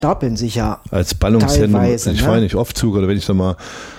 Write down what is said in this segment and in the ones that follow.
stapeln sich ja als Ballungszentrum. teilweise, Ich fahre nicht oft Zug, oder wenn ich da mal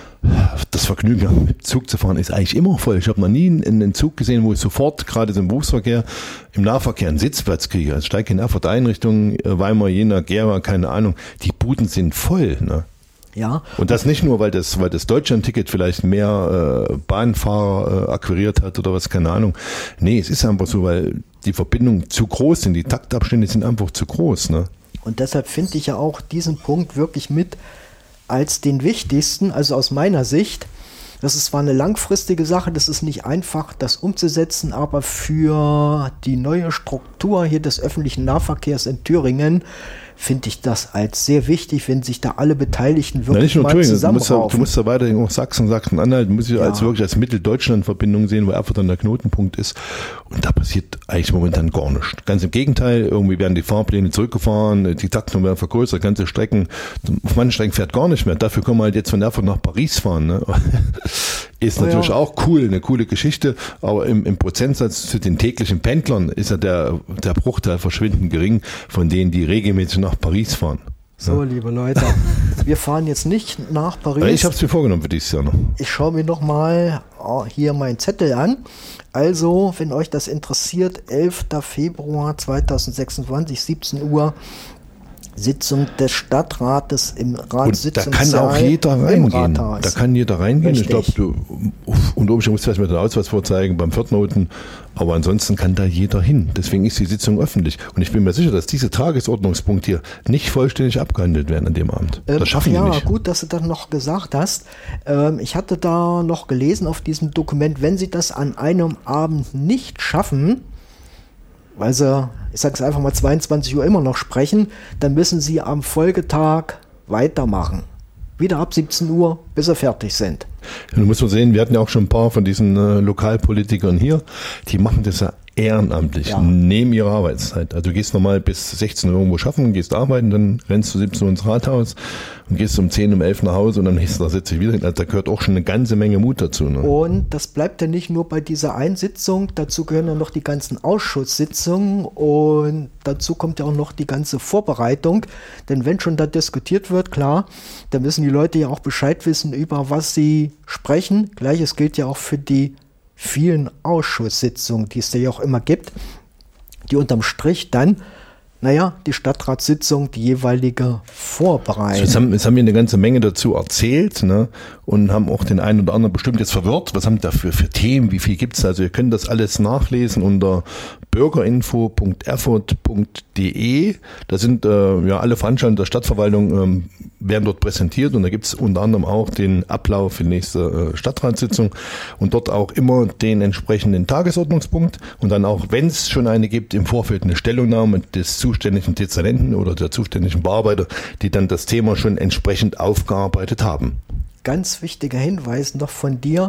das Vergnügen habe, mit Zug zu fahren, ist eigentlich immer voll. Ich habe noch nie einen Zug gesehen, wo ich sofort, gerade im Berufsverkehr, im Nahverkehr einen Sitzplatz kriege. Also steige in Erfurt ein, Richtung Weimar, Jena, Gera, keine Ahnung. Die Buden sind voll, ne? Ja. Und das nicht nur, weil das Deutschland-Ticket vielleicht mehr Bahnfahrer akquiriert hat oder was, keine Ahnung. Nee, es ist einfach so, weil die Verbindungen zu groß sind, die Taktabstände sind einfach zu groß, ne? Und deshalb finde ich ja auch diesen Punkt wirklich mit als den wichtigsten, also aus meiner Sicht. Das ist zwar eine langfristige Sache, das ist nicht einfach, das umzusetzen, aber für die neue Struktur hier des öffentlichen Nahverkehrs in Thüringen finde ich das als sehr wichtig, wenn sich da alle Beteiligten wirklich mal zusammenraufen. Du musst da weiterhin auch Sachsen-Anhalt, muss ich wirklich als Mitteldeutschland-Verbindung sehen, wo Erfurt dann der Knotenpunkt ist. Und da passiert eigentlich momentan gar nichts. Ganz im Gegenteil, irgendwie werden die Fahrpläne zurückgefahren, die Taktung werden vergrößert, ganze Strecken, auf manchen Strecken fährt gar nicht mehr. Dafür können wir halt jetzt von Erfurt nach Paris fahren, ne? Ist natürlich auch cool, eine coole Geschichte, aber im Prozentsatz zu den täglichen Pendlern ist ja der Bruchteil verschwindend gering von denen, die regelmäßig nach Paris fahren. So, liebe Leute, wir fahren jetzt nicht nach Paris. Ich habe es mir vorgenommen für dieses Jahr noch. Ich schaue mir noch mal hier meinen Zettel an. Also, wenn euch das interessiert, 11. Februar 2026, 17 Uhr, Sitzung des Stadtrates im Ratssitzungssaal. Und da kann auch jeder reingehen. Da kann jeder reingehen. Richtig. Ich glaube, unter Umständen musst du vielleicht mit den Ausweis vorzeigen beim Viertnoten, aber ansonsten kann da jeder hin. Deswegen ist die Sitzung öffentlich. Und ich bin mir sicher, dass diese Tagesordnungspunkte hier nicht vollständig abgehandelt werden an dem Abend. Das schaffen die nicht. Ja, gut, dass du das noch gesagt hast. Ich hatte da noch gelesen auf diesem Dokument, wenn sie das an einem Abend nicht schaffen, weil sie, ich sage es einfach mal, 22 Uhr immer noch sprechen, dann müssen sie am Folgetag weitermachen. Wieder ab 17 Uhr, bis sie fertig sind. Ja, du musst mal sehen, wir hatten ja auch schon ein paar von diesen Lokalpolitikern hier, die machen das ja ehrenamtlich, neben ihrer Arbeitszeit. Also du gehst normal bis 16 Uhr irgendwo schaffen, gehst arbeiten, dann rennst du 17 Uhr ins Rathaus und gehst um 10, um 11 nach Hause und am nächsten Tag setzt dich wieder hin. Also da gehört auch schon eine ganze Menge Mut dazu. Ne? Und das bleibt ja nicht nur bei dieser Einsitzung, dazu gehören ja noch die ganzen Ausschusssitzungen und dazu kommt ja auch noch die ganze Vorbereitung. Denn wenn schon da diskutiert wird, klar, dann müssen die Leute ja auch Bescheid wissen, über was sie sprechen. Gleiches gilt ja auch für die vielen Ausschusssitzungen, die es da ja auch immer gibt, die unterm Strich dann, die Stadtratssitzung, die jeweilige vorbereiten. Jetzt haben wir eine ganze Menge dazu erzählt, ne? Und haben auch den einen oder anderen bestimmt jetzt verwirrt. Was haben wir da für Themen? Wie viel gibt es? Also ihr könnt das alles nachlesen unter bürgerinfo.erfurt.de. Da sind alle Veranstaltungen der Stadtverwaltung werden dort präsentiert und da gibt es unter anderem auch den Ablauf für die nächste Stadtratssitzung und dort auch immer den entsprechenden Tagesordnungspunkt und dann auch, wenn es schon eine gibt, im Vorfeld eine Stellungnahme des zuständigen Dezernenten oder der zuständigen Bearbeiter, die dann das Thema schon entsprechend aufgearbeitet haben. Ganz wichtiger Hinweis noch von dir,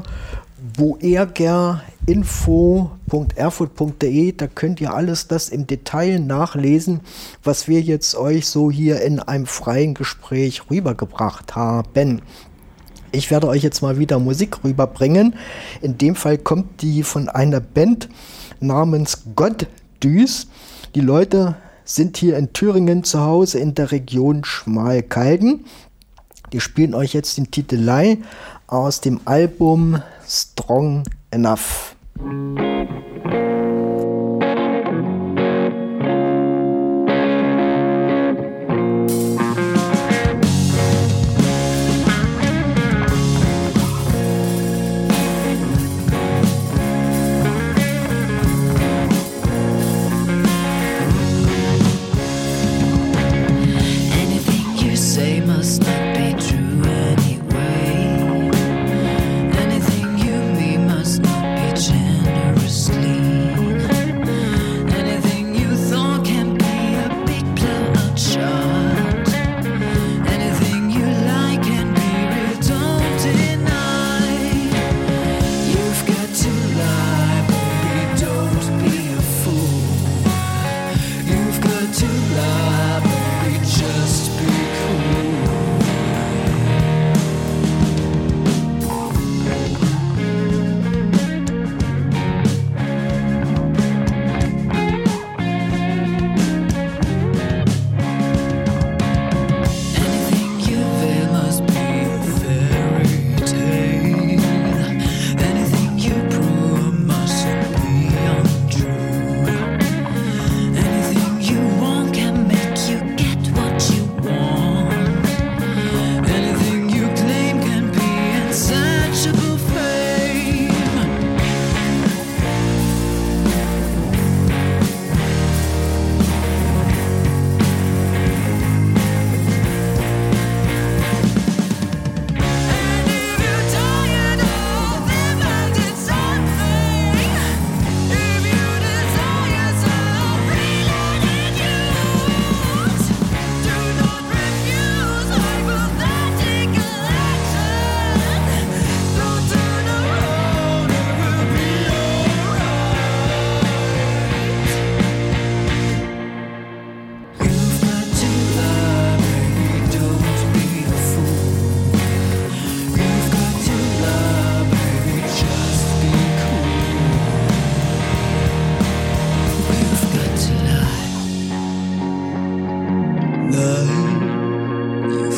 boergerinfo.erfurt.de, da könnt ihr alles das im Detail nachlesen, was wir jetzt euch so hier in einem freien Gespräch rübergebracht haben. Ich werde euch jetzt mal wieder Musik rüberbringen. In dem Fall kommt die von einer Band namens Gottdüß. Die Leute sind hier in Thüringen zu Hause in der Region Schmalkalden. Die spielen euch jetzt den Titelei aus dem Album Strong Enough. Anything you mean must not be generously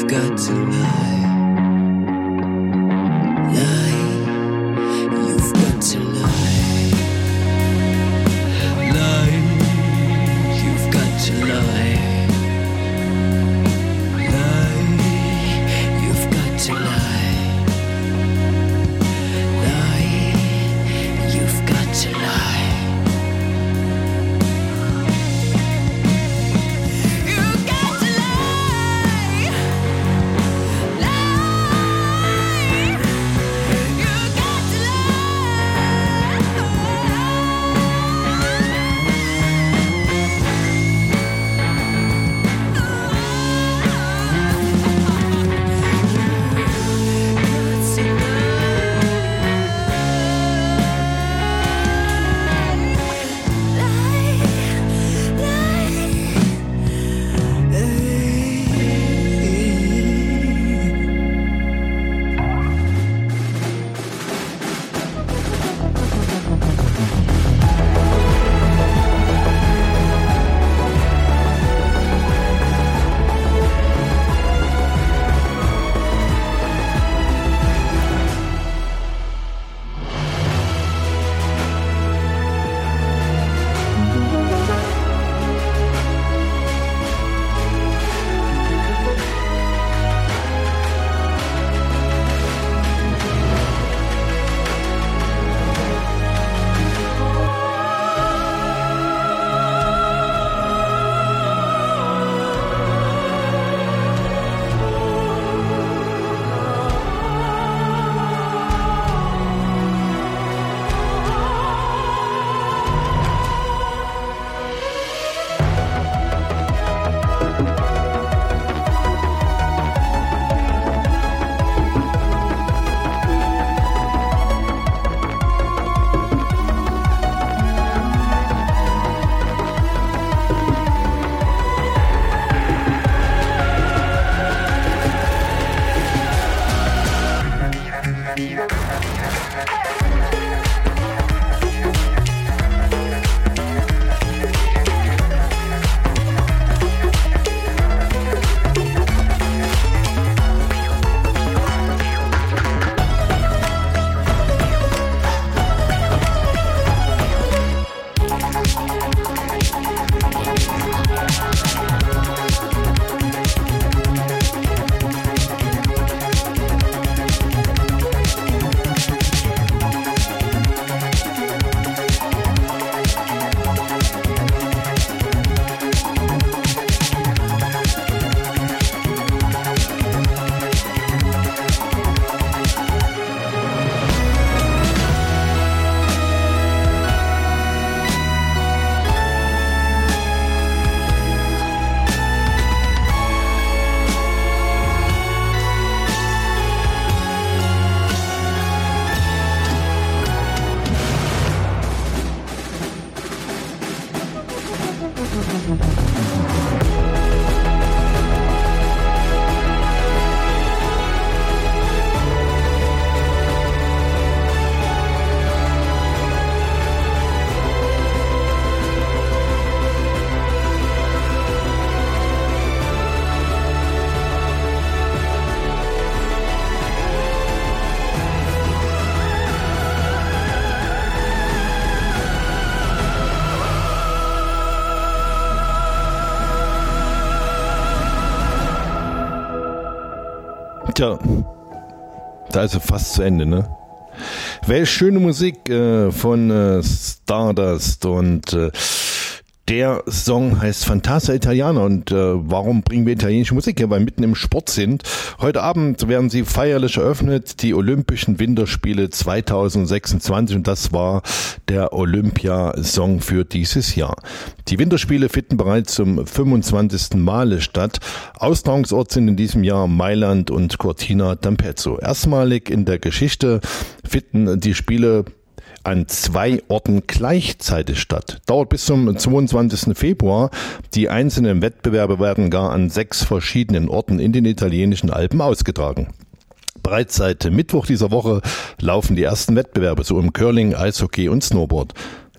you've got to lie. Lie, you've got to lie. Lie, you've got to lie. Lie, you've got to lie. Lie, you've got to lie. Tja, da ist es fast zu Ende, ne? Welche schöne Musik von Stardust und der Song heißt Fantasia Italiana und warum bringen wir italienische Musik her? Weil wir mitten im Sport sind. Heute Abend werden sie feierlich eröffnet, die Olympischen Winterspiele 2026 und das war der Olympia-Song für dieses Jahr. Die Winterspiele finden bereits zum 25. Male statt. Austragungsort sind in diesem Jahr Mailand und Cortina d'Ampezzo. Erstmalig in der Geschichte finden die Spiele an 2 Orten gleichzeitig statt. Dauert bis zum 22. Februar. Die einzelnen Wettbewerbe werden gar an 6 verschiedenen Orten in den italienischen Alpen ausgetragen. Bereits seit Mittwoch dieser Woche laufen die ersten Wettbewerbe, so im Curling, Eishockey und Snowboard.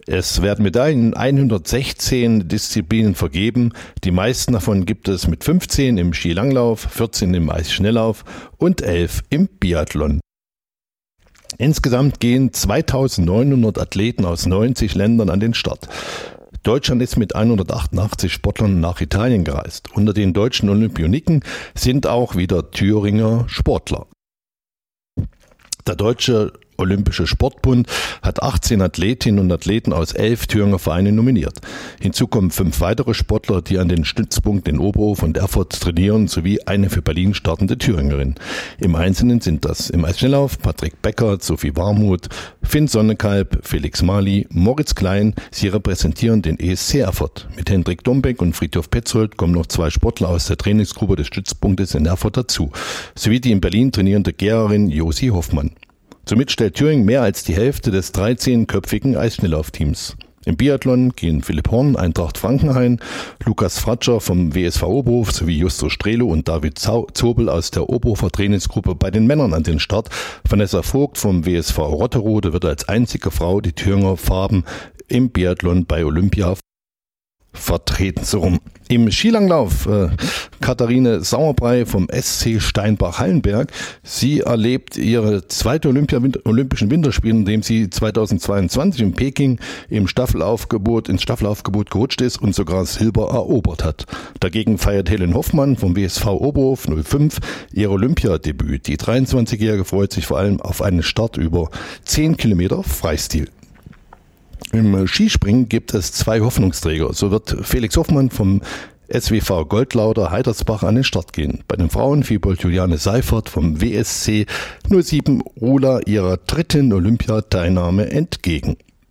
Es werden Medaillen in 116 Disziplinen vergeben. Die meisten davon gibt es mit 15 im Skilanglauf, 14 im Eisschnelllauf und 11 im Biathlon. Insgesamt gehen 2900 Athleten aus 90 Ländern an den Start. Deutschland ist mit 188 Sportlern nach Italien gereist. Unter den deutschen Olympioniken sind auch wieder Thüringer Sportler. Der Deutsche Olympische Sportbund hat 18 Athletinnen und Athleten aus 11 Thüringer Vereinen nominiert. Hinzu kommen 5 weitere Sportler, die an den Stützpunkten in Oberhof und Erfurt trainieren, sowie eine für Berlin startende Thüringerin. Im Einzelnen sind das im Eisschnelllauf Patrick Becker, Sophie Warmuth, Finn Sonnekalb, Felix Mali, Moritz Klein. Sie repräsentieren den ESC Erfurt. Mit Hendrik Dombeck und Friedhof Petzold kommen noch 2 Sportler aus der Trainingsgruppe des Stützpunktes in Erfurt dazu, sowie die in Berlin trainierende Gärerin Josi Hoffmann. Somit stellt Thüringen mehr als die Hälfte des 13-köpfigen Eisschnelllaufteams. Im Biathlon gehen Philipp Horn, Eintracht Frankenhain, Lukas Fratscher vom WSV Oberhof sowie Justo Strelo und David Zobel aus der Oberhofer Trainingsgruppe bei den Männern an den Start. Vanessa Vogt vom WSV Rotterode wird als einzige Frau die Thüringer Farben im Biathlon bei Olympia vertreten. So rum. Im Skilanglauf Katharine Sauerbrei vom SC Steinbach-Hallenberg. Sie erlebt ihre zweite Olympischen Winterspiele, indem sie 2022 in Peking ins Staffelaufgebot gerutscht ist und sogar Silber erobert hat. Dagegen feiert Helen Hoffmann vom WSV Oberhof 05 ihr Olympiadebüt. Die 23-Jährige freut sich vor allem auf einen Start über 10 Kilometer Freistil. Im Skispringen gibt es 2 Hoffnungsträger. So wird Felix Hoffmann vom SWV Goldlauter Heidersbach an den Start gehen. Bei den Frauen fiebert Juliane Seifert vom WSC 07 Rula ihrer 3. Olympiateilnahme entgegen.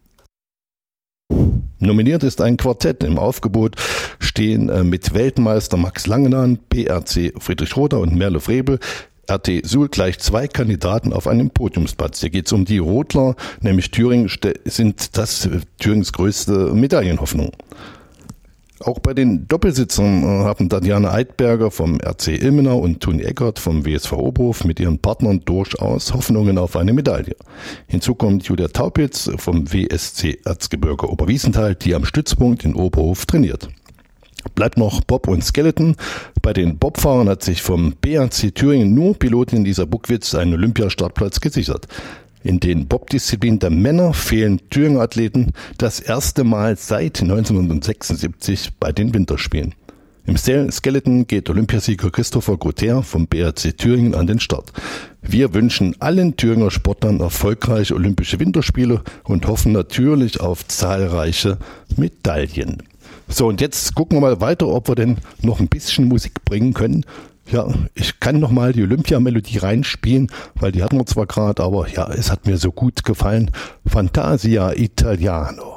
Nominiert ist ein Quartett. Im Aufgebot stehen mit Weltmeister Max Langenahn, BRC Friedrich Rother und Merle Frebel RT Suhl gleich 2 Kandidaten auf einem Podiumsplatz. Hier geht es um die Rodler, nämlich Thüringen sind das Thürings größte Medaillenhoffnung. Auch bei den Doppelsitzern haben Tatjana Eidberger vom RC Ilmenau und Toni Eckert vom WSV Oberhof mit ihren Partnern durchaus Hoffnungen auf eine Medaille. Hinzu kommt Julia Taupitz vom WSC Erzgebirge Oberwiesenthal, die am Stützpunkt in Oberhof trainiert. Bleibt noch Bob und Skeleton. Bei den Bobfahrern hat sich vom BRC Thüringen nur Pilotin Lisa Buckwitz einen Olympiastartplatz gesichert. In den Bob-Disziplinen der Männer fehlen Thüringer Athleten das erste Mal seit 1976 bei den Winterspielen. Im Skeleton geht Olympiasieger Christopher Grother vom BRC Thüringen an den Start. Wir wünschen allen Thüringer Sportlern erfolgreiche Olympische Winterspiele und hoffen natürlich auf zahlreiche Medaillen. So, und jetzt gucken wir mal weiter, ob wir denn noch ein bisschen Musik bringen können. Ja, ich kann noch mal die Olympia-Melodie reinspielen, weil die hatten wir zwar gerade, aber ja, es hat mir so gut gefallen. Fantasia Italiano.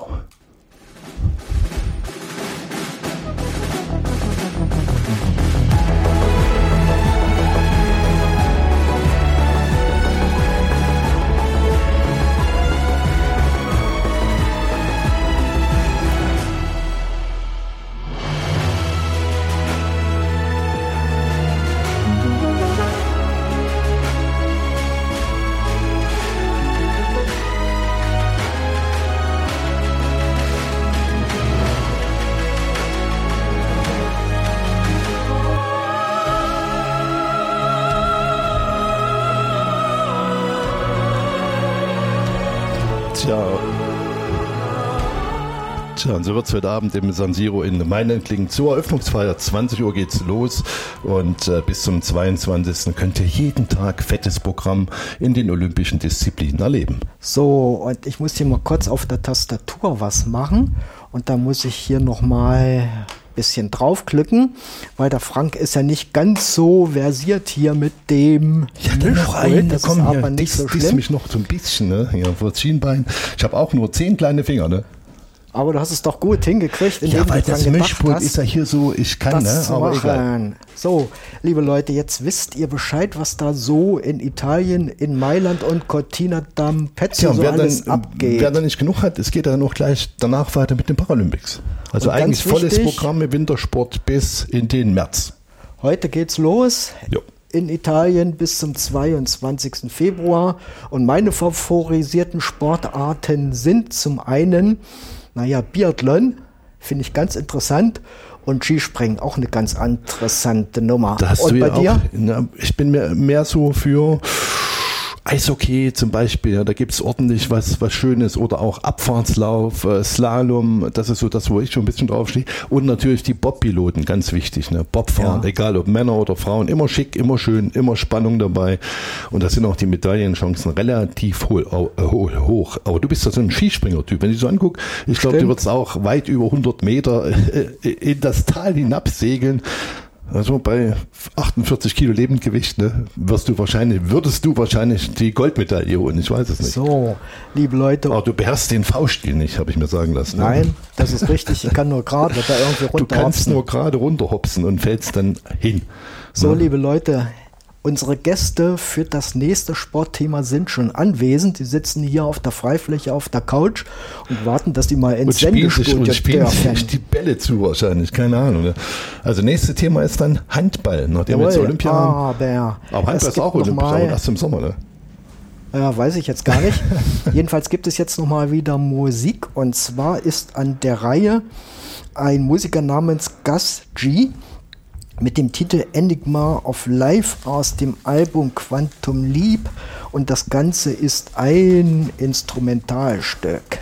Tja, und so wird es heute Abend im San Siro in Mailand klingen. Zur Eröffnungsfeier, 20 Uhr geht's los und bis zum 22. könnt ihr jeden Tag fettes Programm in den olympischen Disziplinen erleben. So, und ich muss hier mal kurz auf der Tastatur was machen und da muss ich hier nochmal ein bisschen draufklicken, weil der Frank ist ja nicht ganz so versiert hier mit dem Mischpult. Das ist aber nicht so schlimm. Mich noch so ein bisschen, ne? Hier vor das Schienbein. Ich habe auch nur 10 kleine Finger, ne? Aber du hast es doch gut hingekriegt, indem weil du das Mischpult ist ja hier so, ich kann, ne? Aber egal. So, liebe Leute, jetzt wisst ihr Bescheid, was da so in Italien, in Mailand und Cortina d'Ampezzo so alles abgeht. Wer da nicht genug hat, es geht ja noch gleich danach weiter mit den Paralympics. Also eigentlich volles Programm im Wintersport bis in den März. Heute geht's los. Jo. in Italien bis zum 22. Februar. Und meine favorisierten Sportarten sind zum einen, Biathlon, finde ich ganz interessant. Und Skispringen, auch eine ganz interessante Nummer. Da hast und du ja bei dir? Auch, ich bin mehr so für Eishockey zum Beispiel, ja, da gibt es ordentlich was Schönes oder auch Abfahrtslauf, Slalom, das ist so das, wo ich schon ein bisschen draufstehe. Und natürlich die Bobpiloten, ganz wichtig, ne? Bobfahren, egal ob Männer oder Frauen, immer schick, immer schön, immer Spannung dabei. Und da sind auch die Medaillenchancen relativ hoch. Aber du bist ja so ein Skispringer-Typ, wenn ich so angucke, ich glaube, du würdest auch weit über 100 Meter in das Tal hinabsegeln. Also bei 48 Kilo Lebendgewicht, ne, würdest du wahrscheinlich die Goldmedaille holen, ich weiß es nicht. So, liebe Leute. Aber du beherrschst den V-Stil nicht, habe ich mir sagen lassen. Nein, das ist richtig, ich kann nur gerade da irgendwie runterhopsen. Du kannst nur gerade runterhopsen und fällst dann hin. So, liebe Leute, unsere Gäste für das nächste Sportthema sind schon anwesend. Die sitzen hier auf der Freifläche, auf der Couch und warten, dass die mal ins Sendestudio spielen sich die Bälle zu wahrscheinlich, keine Ahnung. Ne? Also nächstes Thema ist dann Handball, nachdem wir jetzt Olympia haben. Aber Handball ist auch Olympia, aber erst im Sommer, ne? Ja, weiß ich jetzt gar nicht. Jedenfalls gibt es jetzt nochmal wieder Musik und zwar ist an der Reihe ein Musiker namens Gus G. mit dem Titel Enigma of Life aus dem Album Quantum Leap und das Ganze ist ein Instrumentalstück.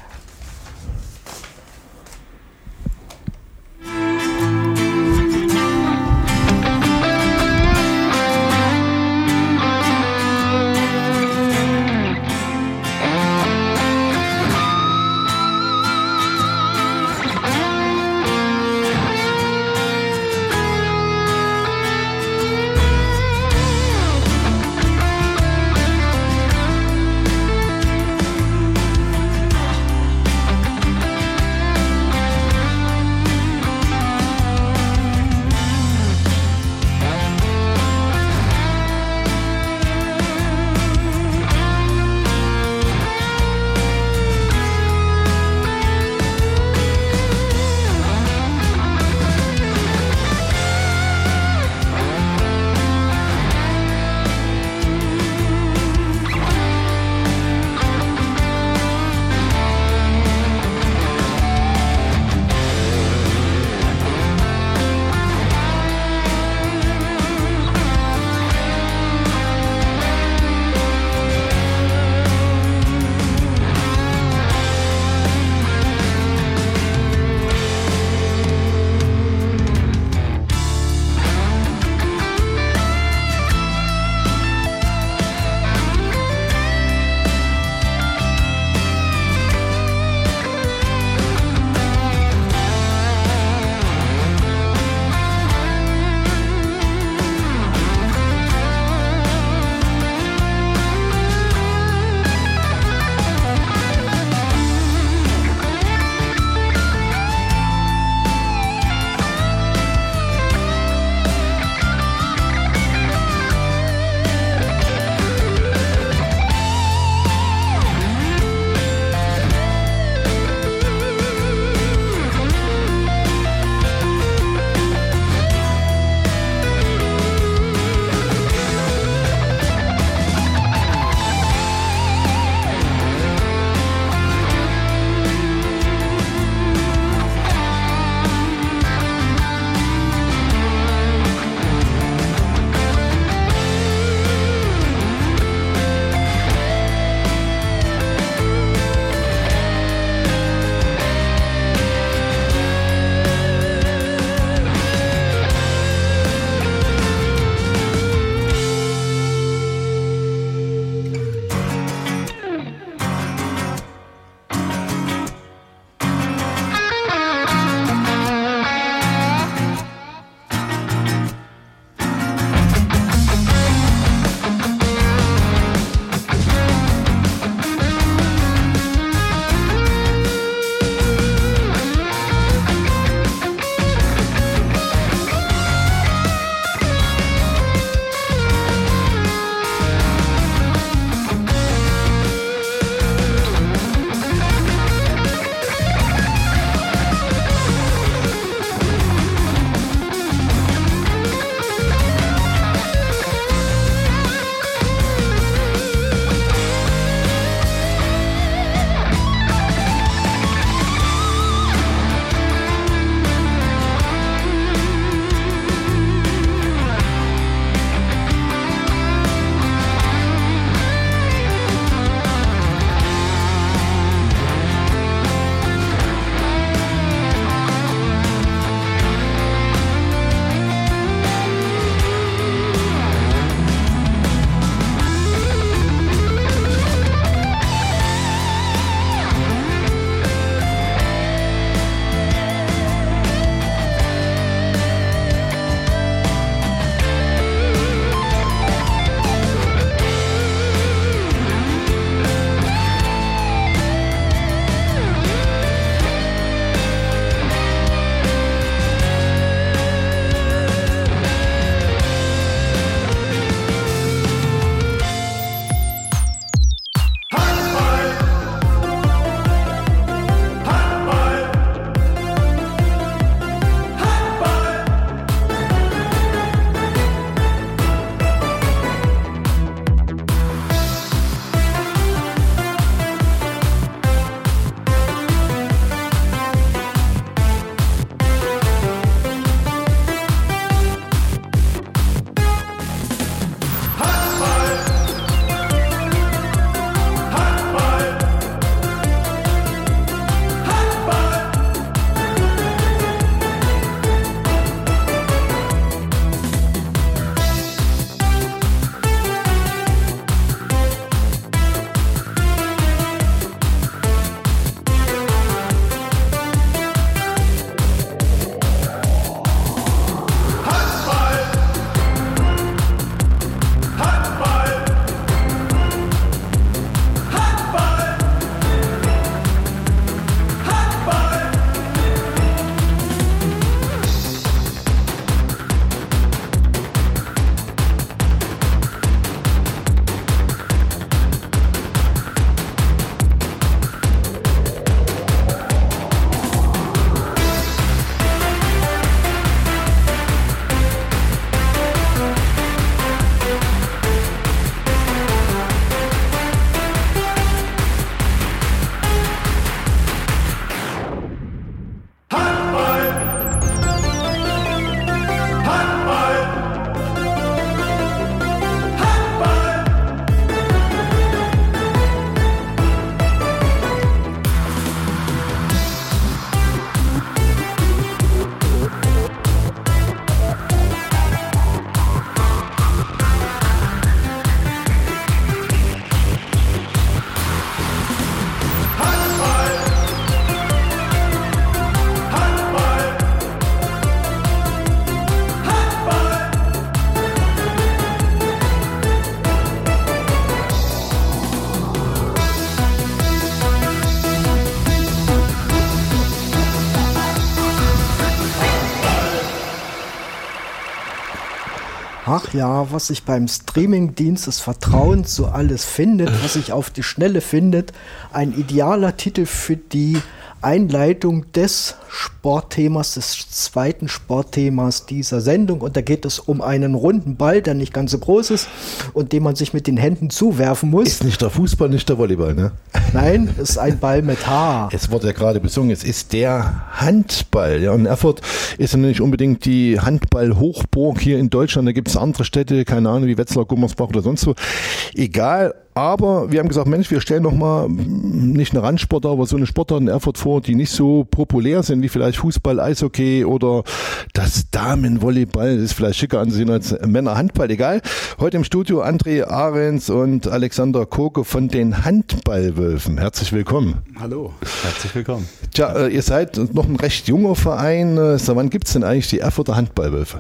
Ach ja, was sich beim Streamingdienst des Vertrauens so alles findet, was sich auf die Schnelle findet. Ein idealer Titel für die Einleitung des Sportthemas, des zweiten Sportthemas dieser Sendung. Und da geht es um einen runden Ball, der nicht ganz so groß ist und den man sich mit den Händen zuwerfen muss. Ist nicht der Fußball, nicht der Volleyball, ne? Nein, ist ein Ball mit Haar. Es wurde ja gerade besungen, es ist der Handball. Ja, und Erfurt ist ja nicht unbedingt die Handball-Hochburg hier in Deutschland. Da gibt es andere Städte, keine Ahnung, wie Wetzlar, Gummersbach oder sonst wo. Egal. Aber wir haben gesagt, Mensch, wir stellen noch mal nicht eine Randsportart, aber so eine Sportart in Erfurt vor, die nicht so populär sind wie vielleicht Fußball, Eishockey oder das Damenvolleyball. Das ist vielleicht schicker anzusehen als Männerhandball. Egal. Heute im Studio André Ahrens und Alexander Koke von den Handballwölfen. Herzlich willkommen. Hallo. Herzlich willkommen. Tja, ihr seid noch ein recht junger Verein. Seit wann gibt es denn eigentlich die Erfurter Handballwölfe?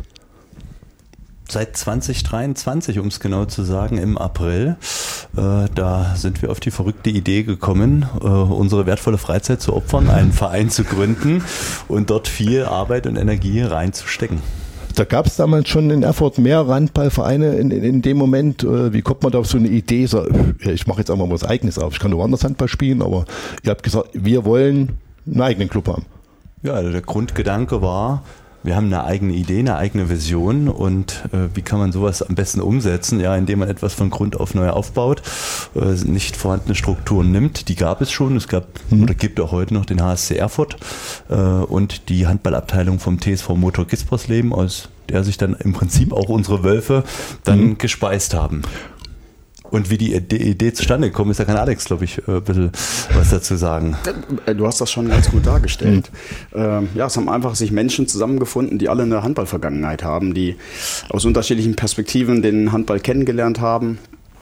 Seit 2023, um es genau zu sagen, im April. Da sind wir auf die verrückte Idee gekommen, unsere wertvolle Freizeit zu opfern, einen Verein zu gründen und dort viel Arbeit und Energie reinzustecken. Da gab es damals schon in Erfurt mehr Handballvereine in dem Moment. Wie kommt man da auf so eine Idee? So, ich mache jetzt einfach mal was Eigenes auf. Ich kann nur woanders Handball spielen, aber ihr habt gesagt, wir wollen einen eigenen Club haben. Ja, der Grundgedanke war, wir haben eine eigene Idee, eine eigene Vision und wie kann man sowas am besten umsetzen? Ja, indem man etwas von Grund auf neu aufbaut, nicht vorhandene Strukturen nimmt. Die gab es schon. Es gab oder gibt auch heute noch den HSC Erfurt und die Handballabteilung vom TSV Motor Gispersleben, aus der sich dann im Prinzip auch unsere Wölfe dann gespeist haben. Und wie die Idee zustande gekommen ist, da kann Alex, glaube ich, ein bisschen was dazu sagen. Du hast das schon ganz gut dargestellt. Ja, es haben einfach sich Menschen zusammengefunden, die alle eine Handballvergangenheit haben, die aus unterschiedlichen Perspektiven den Handball kennengelernt haben.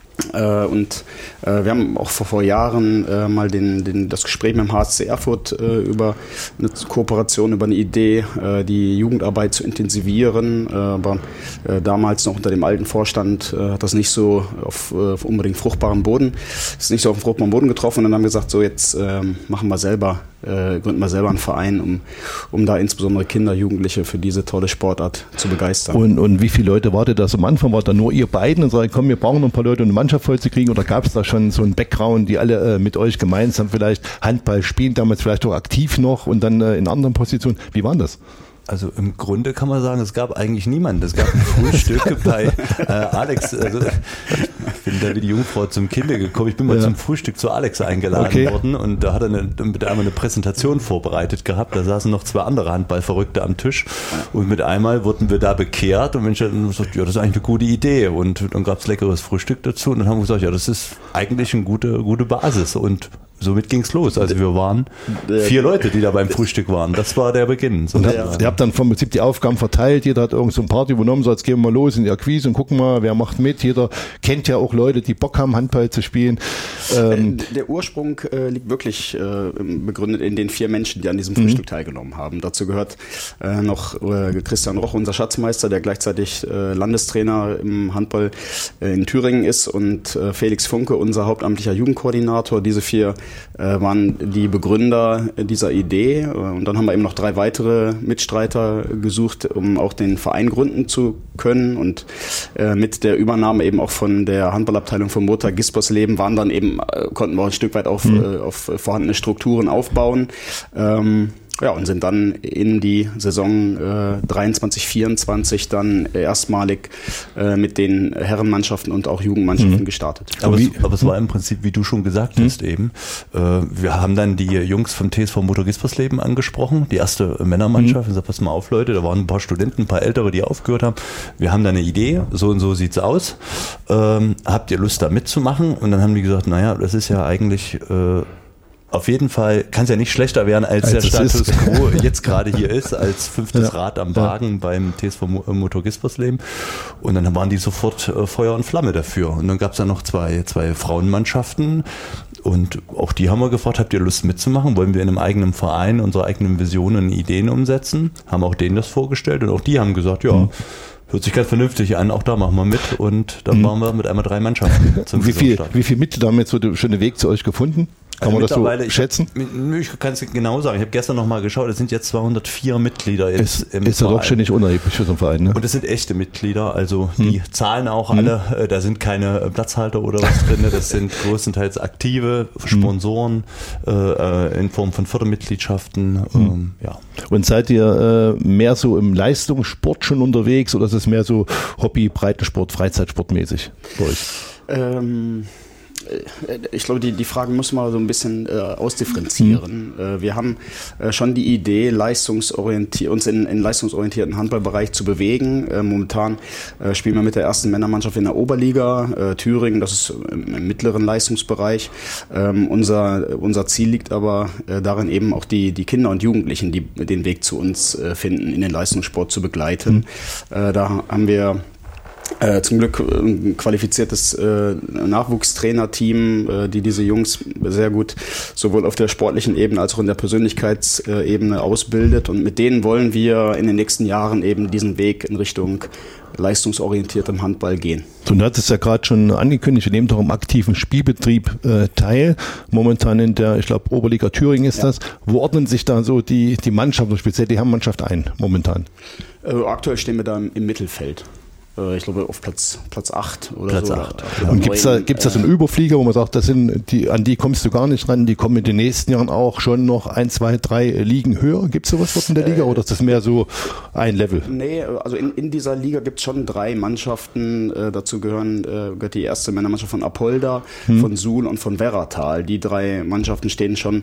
Und wir haben auch vor Jahren mal das Gespräch mit dem HSC Erfurt über eine Kooperation, über eine Idee, die Jugendarbeit zu intensivieren. Aber damals noch unter dem alten Vorstand hat das nicht so auf unbedingt fruchtbaren Boden, ist nicht so auf fruchtbaren Boden getroffen. Und dann haben wir gesagt, so jetzt machen wir selber, gründen wir selber einen Verein, um da insbesondere Kinder, Jugendliche für diese tolle Sportart zu begeistern. Und wie viele Leute wartet das am Anfang? War da nur ihr beiden und sagen, komm, wir brauchen noch ein paar Leute, um eine Mannschaft voll zu kriegen? Oder gab es da schon so einen Background, die alle mit euch gemeinsam vielleicht Handball spielen, damals vielleicht auch aktiv noch und dann in anderen Positionen? Wie war das? Also im Grunde kann man sagen, es gab eigentlich niemanden. Es gab ein Frühstück bei Alex. Also ich bin da wie die Jungfrau zum Kinde gekommen. Ich bin mal zum Frühstück zu Alex eingeladen worden und da hat er mit einmal eine Präsentation vorbereitet gehabt. Da saßen noch 2 andere Handballverrückte am Tisch und mit einmal wurden wir da bekehrt und Mensch hat gesagt, ja, das ist eigentlich eine gute Idee und dann gab es leckeres Frühstück dazu und dann haben wir gesagt, ja, das ist eigentlich eine gute Basis und somit ging's los. Also wir waren 4 Leute, die da beim Frühstück waren. Das war der Beginn. So und ihr habt dann vom Prinzip die Aufgaben verteilt. Jeder hat irgend so ein Part übernommen. So, jetzt gehen wir mal los in die Akquise und gucken mal, wer macht mit. Jeder kennt ja auch Leute, die Bock haben, Handball zu spielen. Der Ursprung liegt wirklich begründet in den 4 Menschen, die an diesem Frühstück teilgenommen haben. Dazu gehört noch Christian Roch, unser Schatzmeister, der gleichzeitig Landestrainer im Handball in Thüringen ist und Felix Funke, unser hauptamtlicher Jugendkoordinator. Diese 4 waren die Begründer dieser Idee und dann haben wir eben noch 3 weitere Mitstreiter gesucht, um auch den Verein gründen zu können und mit der Übernahme eben auch von der Handballabteilung von Motor Gispersleben konnten wir ein Stück weit auf vorhandene Strukturen aufbauen. Ja, und sind dann in die Saison 23/24 dann erstmalig mit den Herrenmannschaften und auch Jugendmannschaften gestartet. Aber es war im Prinzip, wie du schon gesagt hast eben, wir haben dann die Jungs vom TSV Motor Gispersleben angesprochen, die erste Männermannschaft, und gesagt, pass mal auf Leute, da waren ein paar Studenten, ein paar Ältere, die aufgehört haben, wir haben da eine Idee, so und so sieht's aus, habt ihr Lust da mitzumachen? Und dann haben die gesagt, naja, das ist ja eigentlich auf jeden Fall kann es ja nicht schlechter werden, als der Status quo jetzt gerade hier ist, als 5. Rad am Wagen beim TSV Motor Gispersleben. Und dann waren die sofort Feuer und Flamme dafür. Und dann gab es dann noch zwei Frauenmannschaften. Und auch die haben wir gefragt, habt ihr Lust mitzumachen? Wollen wir in einem eigenen Verein unsere eigenen Visionen und Ideen umsetzen? Haben auch denen das vorgestellt und auch die haben gesagt, ja, hört sich ganz vernünftig an, auch da machen wir mit. Und dann waren wir mit einmal 3 Mannschaften zum Wie viel Mitglieder haben jetzt so schon den Weg zu euch gefunden? Kann man das so schätzen? Ich kann es genau sagen. Ich habe gestern noch mal geschaut, es sind jetzt 204 Mitglieder jetzt im Ist ja doch schon nicht unerheblich für so einen Verein, ne? Und es sind echte Mitglieder, also die zahlen auch alle, da sind keine Platzhalter oder was drin, das sind größtenteils aktive Sponsoren in Form von Fördermitgliedschaften. Ja. Und seid ihr mehr so im Leistungssport schon unterwegs oder ist es mehr so Hobby, Breitensport, Freizeitsportmäßig bei euch? Ich glaube, die Fragen muss man so ein bisschen ausdifferenzieren. Wir haben schon die Idee, uns in leistungsorientierten Handballbereich zu bewegen. Momentan spielen wir mit der ersten Männermannschaft in der Oberliga, Thüringen, das ist im mittleren Leistungsbereich. Unser Ziel liegt aber darin, eben auch die Kinder und Jugendlichen, die den Weg zu uns finden, in den Leistungssport zu begleiten. Da haben wir zum Glück ein qualifiziertes Nachwuchstrainerteam, die diese Jungs sehr gut sowohl auf der sportlichen Ebene als auch in der Persönlichkeitsebene ausbildet. Und mit denen wollen wir in den nächsten Jahren eben diesen Weg in Richtung leistungsorientiertem Handball gehen. Du hattest ja gerade schon angekündigt, wir nehmen doch im aktiven Spielbetrieb teil. Momentan in der, ich glaube, Oberliga Thüringen ist das. Wo ordnen sich da so die Mannschaften, speziell die Herrenmannschaft ein momentan? Aktuell stehen wir da im Mittelfeld. Ich glaube auf Platz 8 oder Platz so. 8. Und gibt's da so einen Überflieger, wo man sagt, an die kommst du gar nicht ran, die kommen in den nächsten Jahren auch schon noch 1, 2, 3 Ligen höher? Gibt es sowas dort in der Liga oder ist das mehr so ein Level? Nee, also in dieser Liga gibt es schon 3 Mannschaften. Dazu gehört die erste Männermannschaft von Apolda, von Suhl und von Werratal. Die 3 Mannschaften stehen schon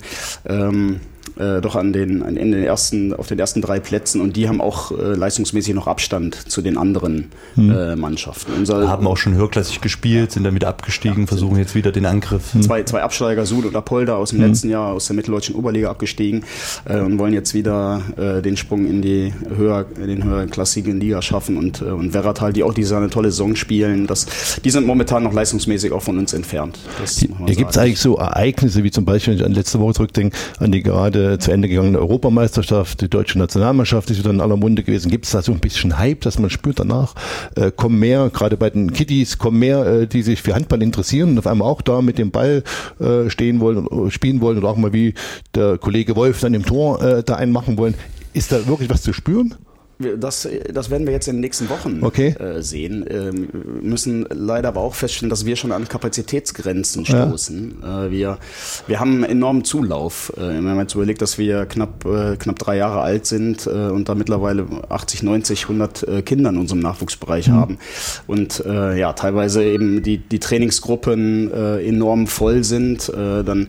doch auf den ersten 3 Plätzen und die haben auch leistungsmäßig noch Abstand zu den anderen Mannschaften. Haben auch schon höherklassig gespielt, sind dann wieder abgestiegen, versuchen jetzt wieder den Angriff. 2 Absteiger, Suhl und Apolda aus dem letzten Jahr aus der mitteldeutschen Oberliga abgestiegen und wollen jetzt wieder den Sprung in den höherklassigen Liga schaffen und Werratal, die auch eine tolle Saison spielen, die sind momentan noch leistungsmäßig auch von uns entfernt. Gibt es eigentlich so Ereignisse, wie zum Beispiel, wenn ich an letzte Woche zurückdenke, an die gerade zu Ende gegangene Europameisterschaft, die deutsche Nationalmannschaft ist wieder in aller Munde gewesen. Gibt es da so ein bisschen Hype, dass man spürt danach, kommen mehr, gerade bei den Kiddies, die sich für Handball interessieren und auf einmal auch da mit dem Ball stehen wollen, spielen wollen oder auch mal wie der Kollege Wolf dann im Tor da einen machen wollen. Ist da wirklich was zu spüren? Das werden wir jetzt in den nächsten Wochen sehen. Müssen leider aber auch feststellen, dass wir schon an Kapazitätsgrenzen stoßen. Wir haben einen enormen Zulauf. Wenn man jetzt überlegt, dass wir knapp 3 Jahre alt sind und da mittlerweile 80, 90, 100 Kinder in unserem Nachwuchsbereich haben und teilweise eben die Trainingsgruppen enorm voll sind, dann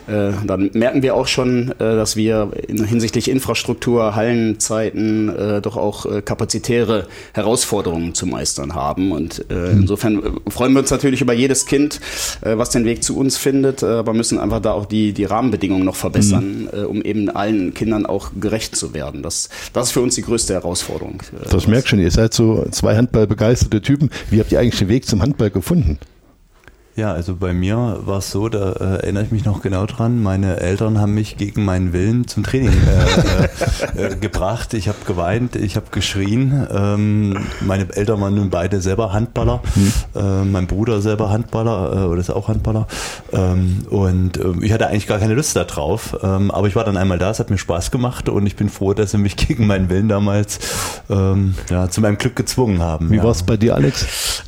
merken wir auch schon, dass wir hinsichtlich Infrastruktur, Hallenzeiten doch auch kapazitäre Herausforderungen zu meistern haben. Und insofern freuen wir uns natürlich über jedes Kind, was den Weg zu uns findet, aber müssen einfach da auch die Rahmenbedingungen noch verbessern, um eben allen Kindern auch gerecht zu werden. Das ist für uns die größte Herausforderung. Das merkt schon, ihr seid so 2 handballbegeisterte Typen. Wie habt ihr eigentlich den Weg zum Handball gefunden? Ja, also bei mir war es so, da erinnere ich mich noch genau dran, meine Eltern haben mich gegen meinen Willen zum Training gebracht. Ich habe geweint, ich habe geschrien. Meine Eltern waren nun beide selber Handballer, mein Bruder selber Handballer oder ist auch Handballer. Und ich hatte eigentlich gar keine Lust da drauf, aber ich war dann einmal da, es hat mir Spaß gemacht und ich bin froh, dass sie mich gegen meinen Willen damals zu meinem Glück gezwungen haben. Wie war es bei dir, Alex?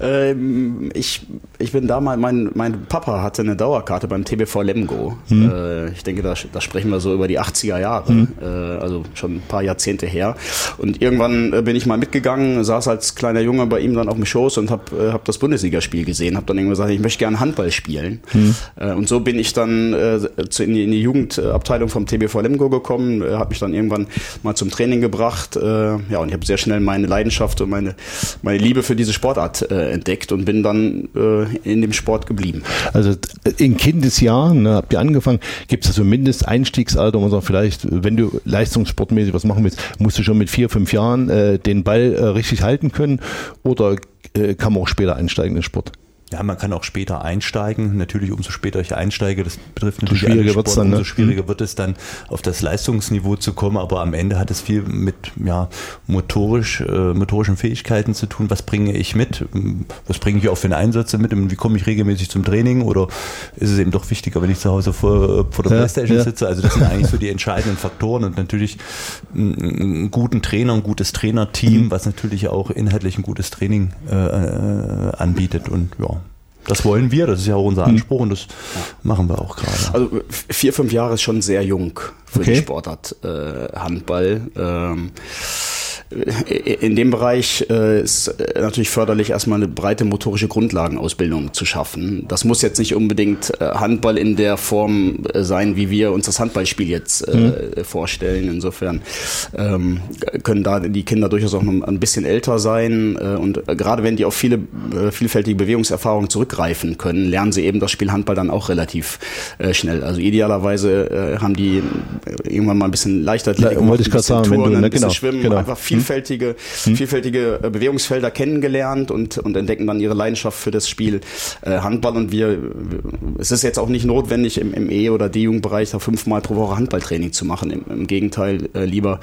Ich bin damals, mein Papa hatte eine Dauerkarte beim TBV Lemgo. Ich denke, da sprechen wir so über die 80er Jahre, also schon ein paar Jahrzehnte her. Und irgendwann bin ich mal mitgegangen, saß als kleiner Junge bei ihm dann auf dem Schoß und hab das Bundesligaspiel gesehen, habe dann irgendwie gesagt, ich möchte gerne Handball spielen. Und so bin ich dann in die Jugendabteilung vom TBV Lemgo gekommen, habe mich dann irgendwann mal zum Training gebracht. Und ich habe sehr schnell meine Leidenschaft und meine Liebe für diese Sportart entdeckt und bin dann in dem Sport geblieben. Also in Kindesjahren habt ihr angefangen, gibt es so ein Mindesteinstiegsalter, wo man sagt, vielleicht, wenn du leistungssportmäßig was machen willst, musst du schon mit 4, 5 Jahren den Ball richtig halten können oder kann man auch später einsteigen in den Sport? Ja, man kann auch später einsteigen. Natürlich, umso später ich einsteige, das betrifft natürlich schwieriger wird's dann, ne? umso schwieriger wird es dann, auf das Leistungsniveau zu kommen. Aber am Ende hat es viel mit motorischen Fähigkeiten zu tun. Was bringe ich mit? Was bringe ich auch für eine Einsätze mit? Und wie komme ich regelmäßig zum Training? Oder ist es eben doch wichtiger, wenn ich zu Hause vor der Playstation sitze? Also das sind eigentlich so die entscheidenden Faktoren. Und natürlich einen guten Trainer, ein gutes Trainerteam, was natürlich auch inhaltlich ein gutes Training anbietet. Und ja, das wollen wir, das ist ja auch unser Anspruch und das machen wir auch gerade. Also 4-5 Jahre ist schon sehr jung für die Sportart Handball. In dem Bereich ist natürlich förderlich, erstmal eine breite motorische Grundlagenausbildung zu schaffen. Das muss jetzt nicht unbedingt Handball in der Form sein, wie wir uns das Handballspiel jetzt vorstellen. Insofern können da die Kinder durchaus auch noch ein bisschen älter sein. Und gerade wenn die auf vielfältige Bewegungserfahrungen zurückgreifen können, lernen sie eben das Spiel Handball dann auch relativ schnell. Also idealerweise haben die irgendwann mal ein bisschen Leichtathletik, wollte ich gerade sagen, Turnen, ein bisschen Schwimmen, einfach vielfältige Bewegungsfelder kennengelernt und entdecken dann ihre Leidenschaft für das Spiel Handball. Und es ist jetzt auch nicht notwendig, im E- oder D-Jugendbereich da 5-mal pro Woche Handballtraining zu machen. Im Gegenteil, lieber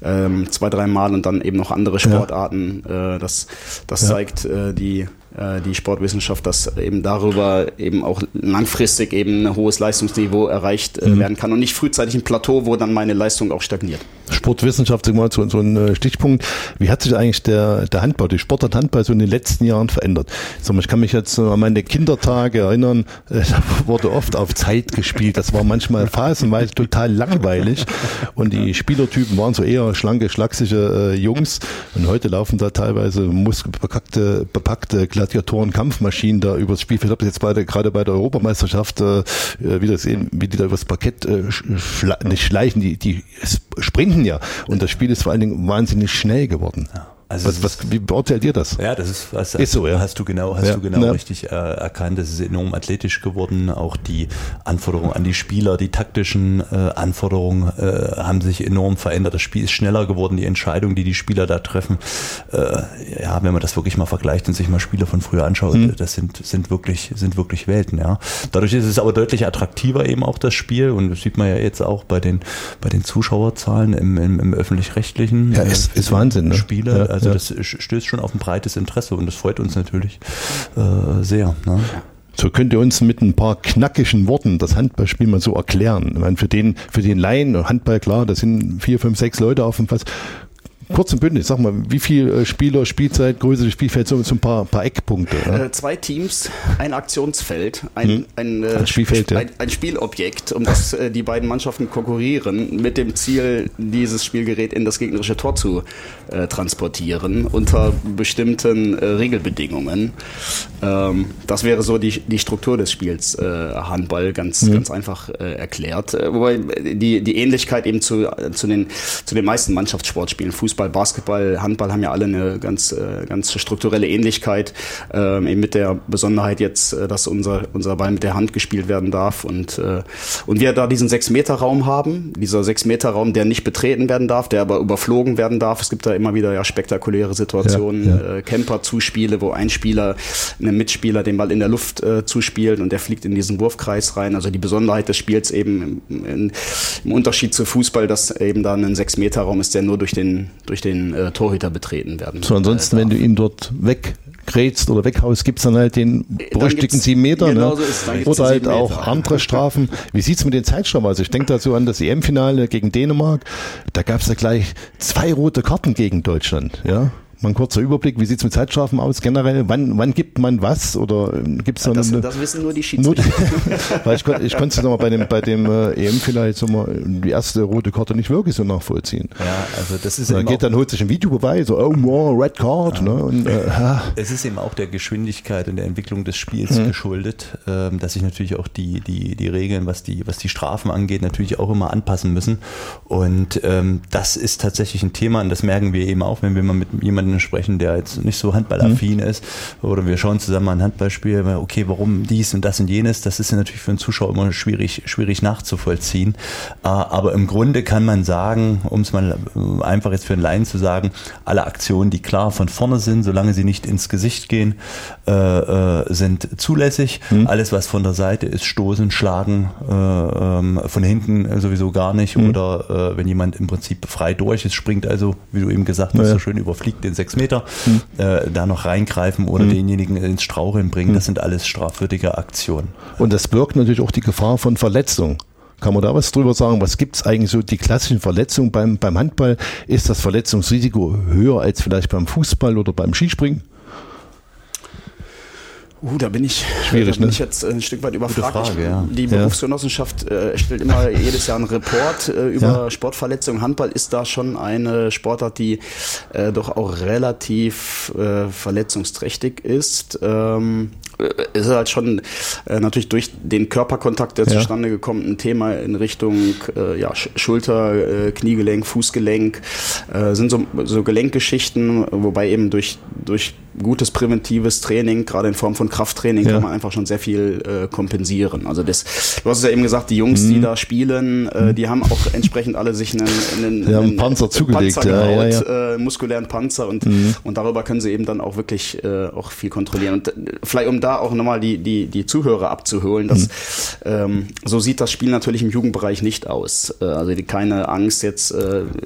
2-3 Mal und dann eben noch andere Sportarten. Das zeigt die Sportwissenschaft, dass eben darüber eben auch langfristig eben ein hohes Leistungsniveau erreicht werden kann und nicht frühzeitig ein Plateau, wo dann meine Leistung auch stagniert. Sportwissenschaft, mal so ein Stichpunkt. Wie hat sich eigentlich der Handball, die Sportart Handball so in den letzten Jahren verändert? Ich kann mich jetzt an meine Kindertage erinnern, da wurde oft auf Zeit gespielt. Das war manchmal phasenweise total langweilig und die Spielertypen waren so eher schlanke, schlaksige Jungs und heute laufen da teilweise bepackte Gladiatoren, Kampfmaschinen da übers Spielfeld. Ich habe jetzt gerade bei der Europameisterschaft wieder sehen, wie die da übers Parkett nicht schleichen, die sprinten ja. Und das Spiel ist vor allen Dingen wahnsinnig schnell geworden. Ja. Also wie beurteilt ihr das? Ja, das ist so, ja. Hast du genau richtig erkannt. Das ist enorm athletisch geworden. Auch die Anforderungen an die Spieler, die taktischen Anforderungen haben sich enorm verändert. Das Spiel ist schneller geworden. Die Entscheidungen, die Spieler da treffen, wenn man das wirklich mal vergleicht und sich mal Spiele von früher anschaut, das sind wirklich Welten. Ja. Dadurch ist es aber deutlich attraktiver eben auch das Spiel und das sieht man ja jetzt auch bei den Zuschauerzahlen im öffentlich-rechtlichen. Ja, ist Wahnsinn, ne? Spiele. Ja. Also das stößt schon auf ein breites Interesse und das freut uns natürlich sehr. Ne? So könnt ihr uns mit ein paar knackigen Worten das Handballspiel mal so erklären. Ich meine, für den Laien, Handball klar, das sind 4, 5, 6 Leute auf dem Platz. Kurz und bündig, sag mal, wie viel Spieler, Spielzeit, Größe des Spielfelds, so ein paar Eckpunkte. Ja? 2 Teams, ein Aktionsfeld, ein Spielfeld, ein Spielobjekt, um das die beiden Mannschaften konkurrieren, mit dem Ziel, dieses Spielgerät in das gegnerische Tor zu transportieren, unter bestimmten Regelbedingungen. Das wäre so die Struktur des Spiels Handball, ganz einfach erklärt. Wobei die Ähnlichkeit eben zu den meisten Mannschaftssportspielen, Fußball, Basketball, Handball haben ja alle eine ganz strukturelle Ähnlichkeit, eben mit der Besonderheit jetzt, dass unser Ball mit der Hand gespielt werden darf und wir da diesen 6-Meter-Raum haben, dieser 6-Meter-Raum, der nicht betreten werden darf, der aber überflogen werden darf. Es gibt da immer wieder spektakuläre Situationen, Camper-Zuspiele, wo ein Spieler einem Mitspieler den Ball in der Luft zuspielt und der fliegt in diesen Wurfkreis rein. Also die Besonderheit des Spiels eben im Unterschied zu Fußball, dass eben da ein 6-Meter-Raum ist, der nur durch den Torhüter betreten werden. So, ansonsten, wenn du ihn dort weggrätst oder weghaust, gibt es dann halt den berüchtigten 7 Meter. Genau ne? so ist es. Oder halt auch andere Strafen. Wie sieht es mit den Zeitstrafen aus? Ich denke da so an das EM-Finale gegen Dänemark. Da gab es ja gleich 2 rote Karten gegen Deutschland. Ja. Mal ein kurzer Überblick, wie sieht es mit Zeitstrafen aus generell? Wann gibt man was? Oder gibt's da das wissen nur die Schiedsrichter. Weil ich konnte es nochmal bei dem EM vielleicht so mal die erste rote Karte nicht wirklich so nachvollziehen. Ja, also das ist holt sich ein Videobeweis, so, Red Card. Ne? Und, es ist eben auch der Geschwindigkeit und der Entwicklung des Spiels geschuldet, dass sich natürlich auch die Regeln, was die Strafen angeht, natürlich auch immer anpassen müssen. Und das ist tatsächlich ein Thema und das merken wir eben auch, wenn wir mal mit jemandem jemandem sprechen, der jetzt nicht so handballaffin ist, oder wir schauen zusammen ein Handballspiel, okay, warum dies und das und jenes, das ist ja natürlich für einen Zuschauer immer schwierig nachzuvollziehen. Aber im Grunde kann man sagen, um es mal einfach jetzt für einen Laien zu sagen, alle Aktionen, die klar von vorne sind, solange sie nicht ins Gesicht gehen, sind zulässig. Alles, was von der Seite ist, stoßen, schlagen, von hinten sowieso gar nicht. Oder wenn jemand im Prinzip frei durch ist, springt also, wie du eben gesagt hast, so schön überfliegt den 6 Meter, da noch reingreifen oder denjenigen ins Straucheln bringen. Das sind alles strafwürdige Aktionen. Und das birgt natürlich auch die Gefahr von Verletzung. Kann man da was drüber sagen? Was gibt es eigentlich so die klassischen Verletzungen beim Handball? Ist das Verletzungsrisiko höher als vielleicht beim Fußball oder beim Skispringen? Da bin ich jetzt ein Stück weit überfragt. Frage, ja. Die Berufsgenossenschaft stellt immer jedes Jahr einen Report über Sportverletzungen. Handball ist da schon eine Sportart, die doch auch relativ verletzungsträchtig ist. Es ist halt schon natürlich durch den Körperkontakt, der zustande gekommen, ein Thema in Richtung Schulter, Kniegelenk, Fußgelenk, sind so Gelenkgeschichten, wobei eben durch gutes präventives Training, gerade in Form von Krafttraining, kann man einfach schon sehr viel kompensieren. Also du hast es ja eben gesagt, die Jungs, die da spielen, die haben auch entsprechend alle sich einen Panzer zugelegt, gebaut, muskulären Panzer und darüber können sie eben dann auch wirklich auch viel kontrollieren. Und vielleicht um da auch nochmal die Zuhörer abzuholen, dass so sieht das Spiel natürlich im Jugendbereich nicht aus. Also keine Angst jetzt,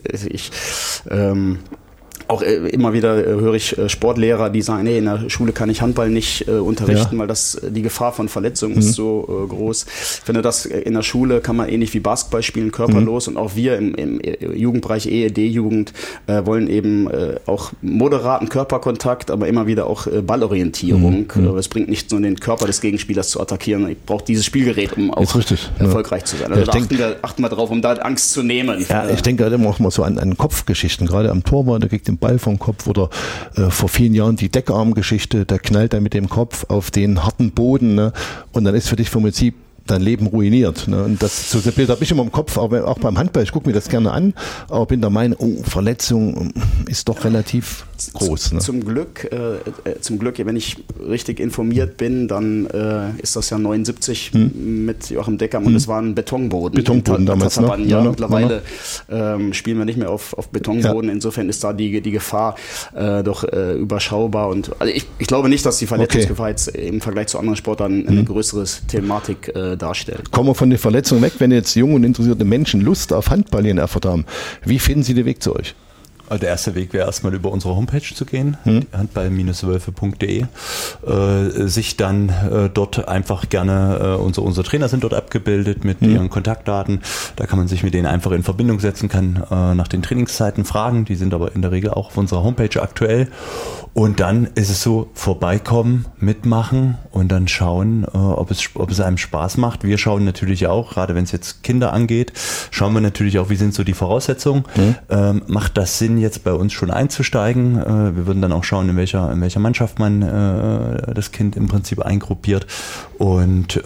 auch immer wieder höre ich Sportlehrer, die sagen, nee, in der Schule kann ich Handball nicht unterrichten, weil die Gefahr von Verletzungen ist so groß. Ich finde, das in der Schule kann man ähnlich wie Basketball spielen, körperlos. Und auch wir im Jugendbereich EED-Jugend wollen eben auch moderaten Körperkontakt, aber immer wieder auch Ballorientierung. Es bringt nicht nur den Körper des Gegenspielers zu attackieren. Ich brauche dieses Spielgerät, um auch erfolgreich zu sein. Also achten wir drauf, um da Angst zu nehmen. Ja, ich denke halt immer auch mal so an Kopfgeschichten, gerade am Torwart, der kriegt den Ball vom Kopf oder vor vielen Jahren die Deckarmgeschichte, der knallt dann mit dem Kopf auf den harten Boden, ne? Und dann ist für dich vom Prinzip dein Leben ruiniert. Ne? Und das so Bild habe ich immer im Kopf, aber auch beim Handball, ich gucke mir das gerne an, aber bin der Meinung, Verletzung ist doch relativ groß. Ne? Zum Glück, wenn ich richtig informiert bin, dann ist das ja 79 mit Joachim Decker und es war ein Betonboden damals. Ne? Mittlerweile spielen wir nicht mehr auf Betonboden, insofern ist da die Gefahr doch überschaubar. Und also ich glaube nicht, dass die Verletzungsgefahr jetzt im Vergleich zu anderen Sportarten eine größere Thematik darstellt. Kommen wir von den Verletzungen weg, wenn jetzt junge und interessierte Menschen Lust auf Handball hier in Erfurt haben. Wie finden sie den Weg zu euch? Also der erste Weg wäre erstmal über unsere Homepage zu gehen, handball-wölfe.de, sich dann dort einfach gerne, unsere Trainer sind dort abgebildet mit ihren Kontaktdaten, da kann man sich mit denen einfach in Verbindung setzen, kann nach den Trainingszeiten fragen, die sind aber in der Regel auch auf unserer Homepage aktuell und dann ist es so, vorbeikommen, mitmachen und dann schauen, ob es einem Spaß macht. Wir schauen natürlich auch, gerade wenn es jetzt Kinder angeht, schauen wir natürlich auch, wie sind so die Voraussetzungen, macht das Sinn, jetzt bei uns schon einzusteigen. Wir würden dann auch schauen, in welcher Mannschaft man das Kind im Prinzip eingruppiert. Und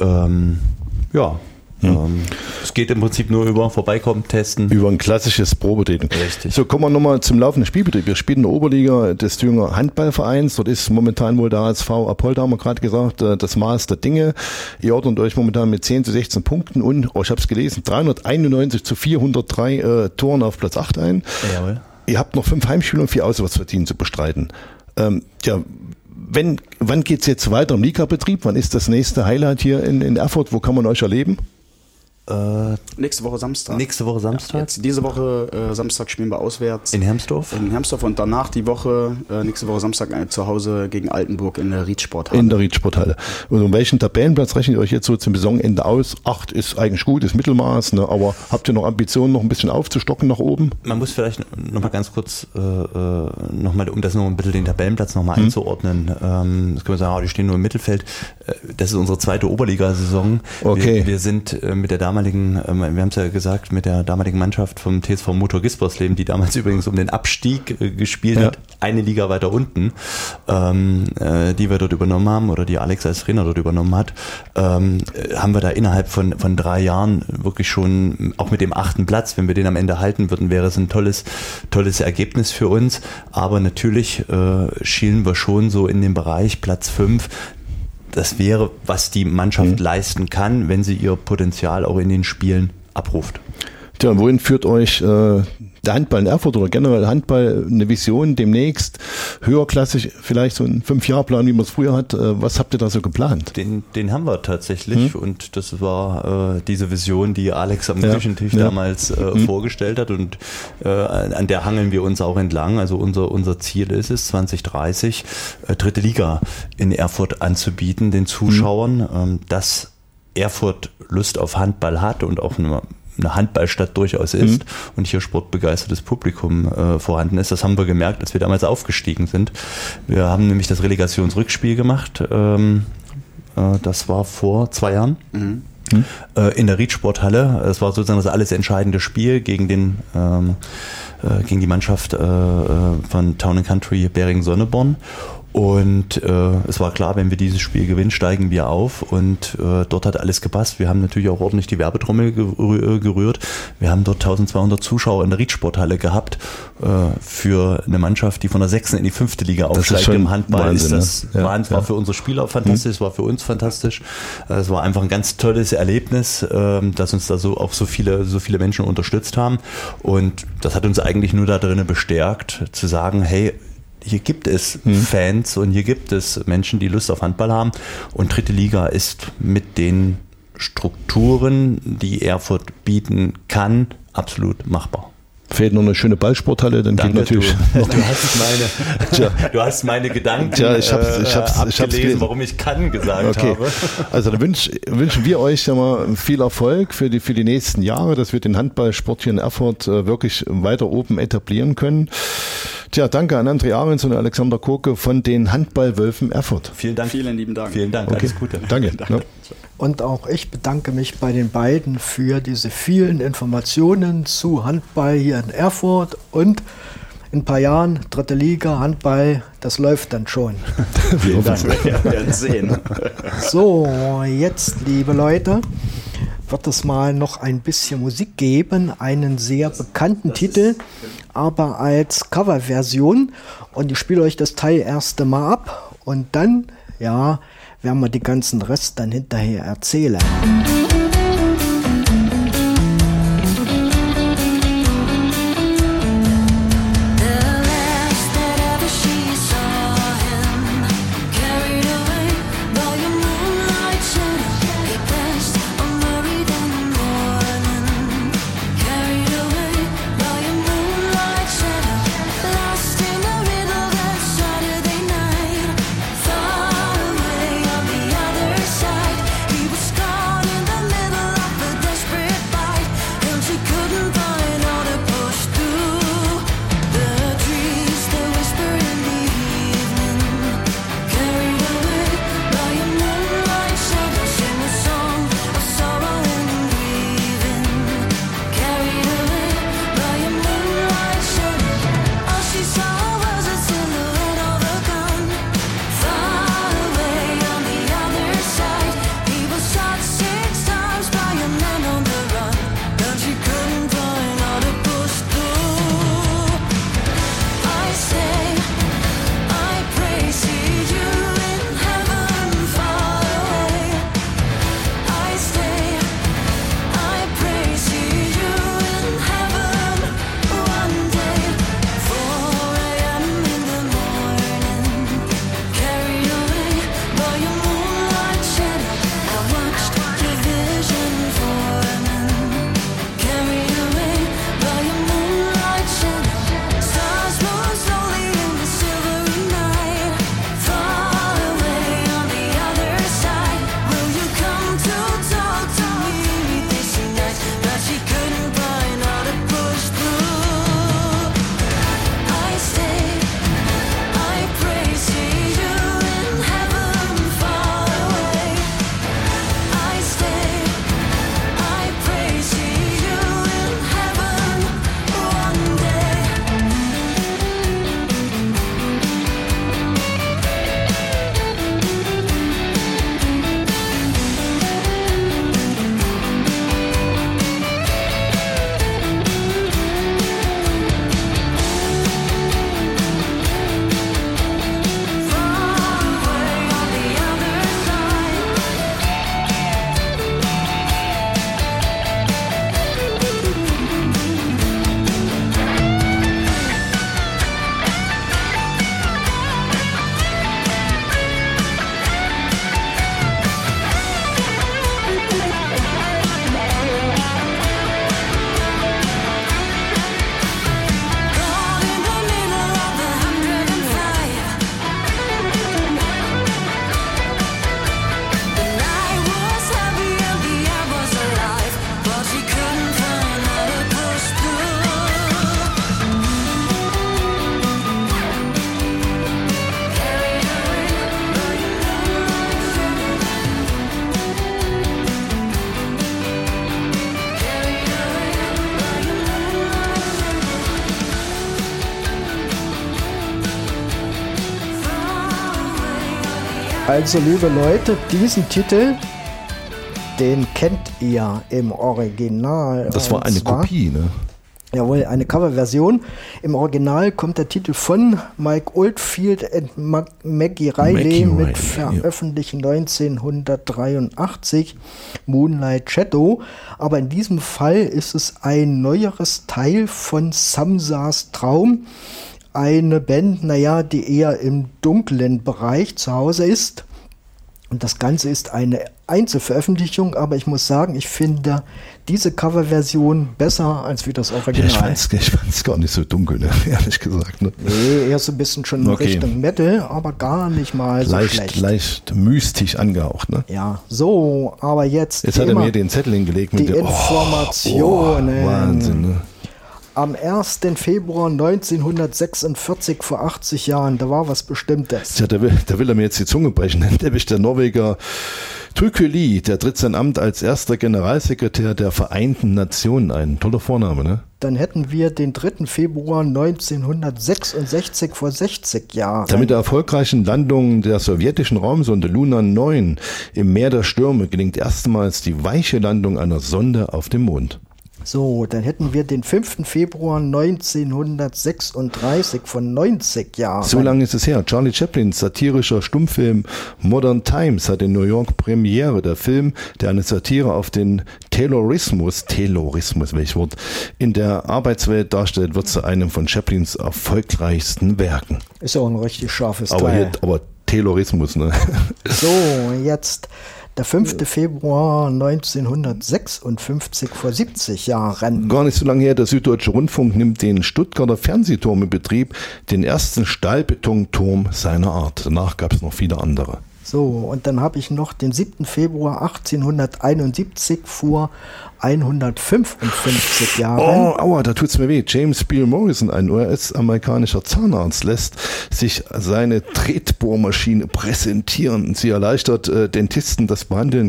es geht im Prinzip nur über Vorbeikommen, testen. Über ein klassisches Probetraining. Richtig. So, kommen wir nochmal zum laufenden Spielbetrieb. Wir spielen in der Oberliga des Thüringer Handballvereins. Dort ist momentan wohl der HSV Apolda, haben wir gerade gesagt, das Maß der Dinge. Ihr ordnet euch momentan mit 10 zu 16 Punkten und, ich habe es gelesen, 391 zu 403 Toren auf Platz 8 ein. Jawohl. Ihr habt noch 5 Heimspiele und 4 Auswärtspartien zu bestreiten. Wann geht's jetzt weiter im Ligabetrieb? Wann ist das nächste Highlight hier in Erfurt? Wo kann man euch erleben? Nächste Woche Samstag. Ja, jetzt diese Woche Samstag spielen wir auswärts. In Hermsdorf und danach die Woche, nächste Woche Samstag zu Hause gegen Altenburg in der Riedsporthalle. Und um welchen Tabellenplatz rechnet ihr euch jetzt so zum Saisonende aus? 8 ist eigentlich gut, ist Mittelmaß, ne? Aber habt ihr noch Ambitionen, noch ein bisschen aufzustocken nach oben? Man muss vielleicht nochmal ganz kurz, um das noch ein bisschen den Tabellenplatz nochmal einzuordnen. Das können wir sagen, die stehen nur im Mittelfeld. Das ist unsere zweite Oberligasaison. Okay. Wir sind mit der Damen damaligen, wir haben es ja gesagt, mit der damaligen Mannschaft vom TSV Motor Gispersleben, die damals übrigens um den Abstieg gespielt hat, eine Liga weiter unten, die wir dort übernommen haben oder die Alex als Trainer dort übernommen hat, haben wir da innerhalb von 3 Jahren wirklich schon, auch mit dem 8. Platz, wenn wir den am Ende halten würden, wäre es ein tolles Ergebnis für uns. Aber natürlich schielen wir schon so in den Bereich Platz 5. Das wäre, was die Mannschaft leisten kann, wenn sie ihr Potenzial auch in den Spielen abruft. Tja, wohin führt euch der Handball in Erfurt oder generell Handball, eine Vision demnächst, höherklassig, vielleicht so ein 5-Jahr-Plan, wie man es früher hat? Was habt ihr da so geplant? Den haben wir tatsächlich und das war diese Vision, die Alex am Küchentisch damals vorgestellt hat und an der hangeln wir uns auch entlang. Also unser Ziel ist es, 2030 dritte Liga in Erfurt anzubieten, den Zuschauern, dass Erfurt Lust auf Handball hat und auch eine Handballstadt durchaus ist und hier sportbegeistertes Publikum vorhanden ist. Das haben wir gemerkt, als wir damals aufgestiegen sind. Wir haben nämlich das Relegationsrückspiel gemacht. Das war vor 2 Jahren. In der Riedsporthalle. Es war sozusagen das alles entscheidende Spiel gegen die Mannschaft von Town & Country Beringen-Sonneborn. Und es war klar, wenn wir dieses Spiel gewinnen, steigen wir auf und dort hat alles gepasst. Wir haben natürlich auch ordentlich die Werbetrommel gerührt. Wir haben dort 1200 Zuschauer in der Riedsporthalle gehabt für eine Mannschaft, die von der 6. in die 5. Liga aufsteigt im Handball. Wahnsinn, ist das war für unsere Spieler fantastisch, war für uns fantastisch. Es war einfach ein ganz tolles Erlebnis, dass uns da so viele Menschen unterstützt haben. Und das hat uns eigentlich nur da drinnen bestärkt, zu sagen, hey, hier gibt es Fans und hier gibt es Menschen, die Lust auf Handball haben. Und dritte Liga ist mit den Strukturen, die Erfurt bieten kann, absolut machbar. Fehlt noch eine schöne Ballsporthalle, dann geht natürlich. Du hast meine Gedanken abgelesen, warum ich kann gesagt habe. Also dann wünschen wir euch ja mal viel Erfolg für die nächsten Jahre, dass wir den Handballsport hier in Erfurt wirklich weiter oben etablieren können. Tja, danke an André Ahrens und Alexander Koke von den Handballwölfen Erfurt. Vielen Dank. Vielen lieben Dank. Vielen Dank, alles Gute. Danke. Ja. Und auch ich bedanke mich bei den beiden für diese vielen Informationen zu Handball hier in Erfurt und in ein paar Jahren, dritte Liga, Handball, das läuft dann schon. Vielen Dank. Wir werden sehen. So, jetzt, liebe Leute, wird es mal noch ein bisschen Musik geben, einen sehr bekannten Titel, aber als Coverversion. Und ich spiele euch das Teil erst einmal ab und dann, ja, werden wir den ganzen Rest dann hinterher erzählen. He was caught in the middle. Also, liebe Leute, diesen Titel, den kennt ihr im Original. Das war eine Kopie, ne? Jawohl, eine Coverversion. Im Original kommt der Titel von Mike Oldfield und Maggie Reilly mit veröffentlicht 1983, Moonlight Shadow. Aber in diesem Fall ist es ein neueres Teil von Samsas Traum. Eine Band, die eher im dunklen Bereich zu Hause ist. Und das Ganze ist eine Einzelveröffentlichung, aber ich muss sagen, ich finde diese Coverversion besser als wie das Original. Ja, ich fand's gar nicht so dunkel, ne? Ehrlich gesagt. Ne? Nee, eher so ein bisschen schon in Richtung Metal, aber gar nicht mal so schlecht. Leicht mystisch angehaucht, ne? Ja, so, aber jetzt hat er mir den Zettel hingelegt mit die Informationen. Wahnsinn, ne? Am 1. Februar 1946, vor 80 Jahren, da war was Bestimmtes. Tja, da will er mir jetzt die Zunge brechen, nämlich der Norweger Tyrkeli, der tritt sein Amt als erster Generalsekretär der Vereinten Nationen ein. Toller Vorname, ne? Dann hätten wir den 3. Februar 1966, vor 60 Jahren. Damit der erfolgreichen Landung der sowjetischen Raumsonde Luna 9 im Meer der Stürme gelingt erstmals die weiche Landung einer Sonde auf dem Mond. So, dann hätten wir den 5. Februar 1936, von 90 Jahren. So lange ist es her. Charlie Chaplins satirischer Stummfilm Modern Times hat in New York Premiere. Der Film, der eine Satire auf den Taylorismus, welches Wort, in der Arbeitswelt darstellt, wird zu einem von Chaplins erfolgreichsten Werken. Ist ja auch ein richtig scharfes Teil. Aber Taylorismus, ne? So, jetzt der 5. Februar 1956, vor 70 Jahren. Gar nicht so lange her, der Süddeutsche Rundfunk nimmt den Stuttgarter Fernsehturm in Betrieb, den ersten Stahlbetonturm seiner Art. Danach gab es noch viele andere. So, und dann habe ich noch den 7. Februar 1871, vor 155 Jahren. Oh, aua, da tut's mir weh. James Beale Morrison, ein US-amerikanischer Zahnarzt, lässt sich seine Tretbohrmaschine präsentieren. Sie erleichtert Dentisten das Behandeln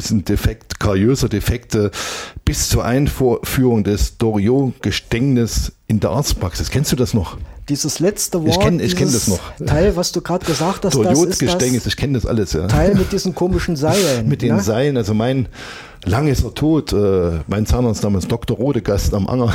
kariöser Defekte bis zur Einführung des Doriot-Gestänges in der Arztpraxis. Kennst du das noch? Dieses letzte Wort, ich kenn das noch. Teil, was du gerade gesagt hast, das ist das ich kenne das alles, ja. Teil mit diesen komischen Seilen. Mit den Seilen, also lang ist er tot, mein Zahnarzt damals, Dr. Rodegast am Anger,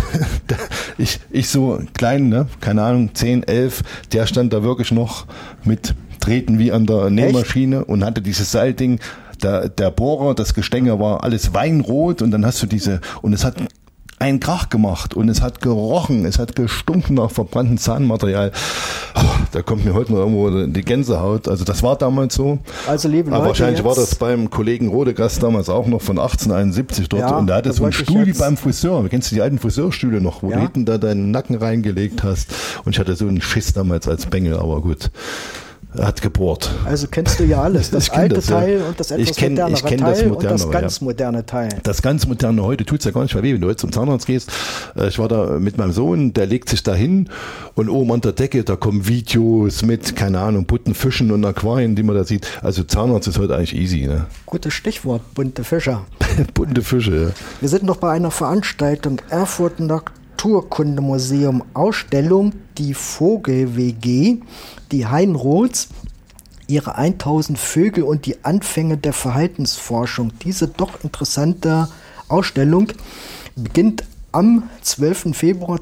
ich so klein, ne, keine Ahnung, 10, 11, der stand da wirklich noch mit Treten wie an der Nähmaschine und hatte dieses Seilding, der Bohrer, das Gestänge war alles weinrot und dann hast du und es hat einen Krach gemacht und es hat gerochen, es hat gestunken nach verbranntem Zahnmaterial. Da kommt mir heute noch irgendwo die Gänsehaut. Also das war damals so. Also liebe Leute, aber wahrscheinlich war das beim Kollegen Rodegast damals auch noch von 1871 dort. Ja, und da hatte so einen Stuhl wie beim Friseur. Kennst du die alten Friseurstühle noch, wo du hinten da deinen Nacken reingelegt hast? Und ich hatte so einen Schiss damals als Bengel, aber gut. Er hat gebohrt. Also kennst du ja alles. Das alte Teil und das etwas modernere Teil und das ganz moderne Teil. Das ganz moderne heute tut es ja gar nicht mehr weh, wenn du heute zum Zahnarzt gehst. Ich war da mit meinem Sohn, der legt sich da hin und oben an der Decke, da kommen Videos mit, keine Ahnung, bunten Fischen und Aquarien, die man da sieht. Also Zahnarzt ist heute eigentlich easy. Ne? Gutes Stichwort, bunte Fische. Bunte Fische, ja. Wir sind noch bei einer Veranstaltung Erfurt Naturkundemuseum Ausstellung, die Vogel-WG, die Heinroths, ihre 1000 Vögel und die Anfänge der Verhaltensforschung. Diese doch interessante Ausstellung beginnt am 12. Februar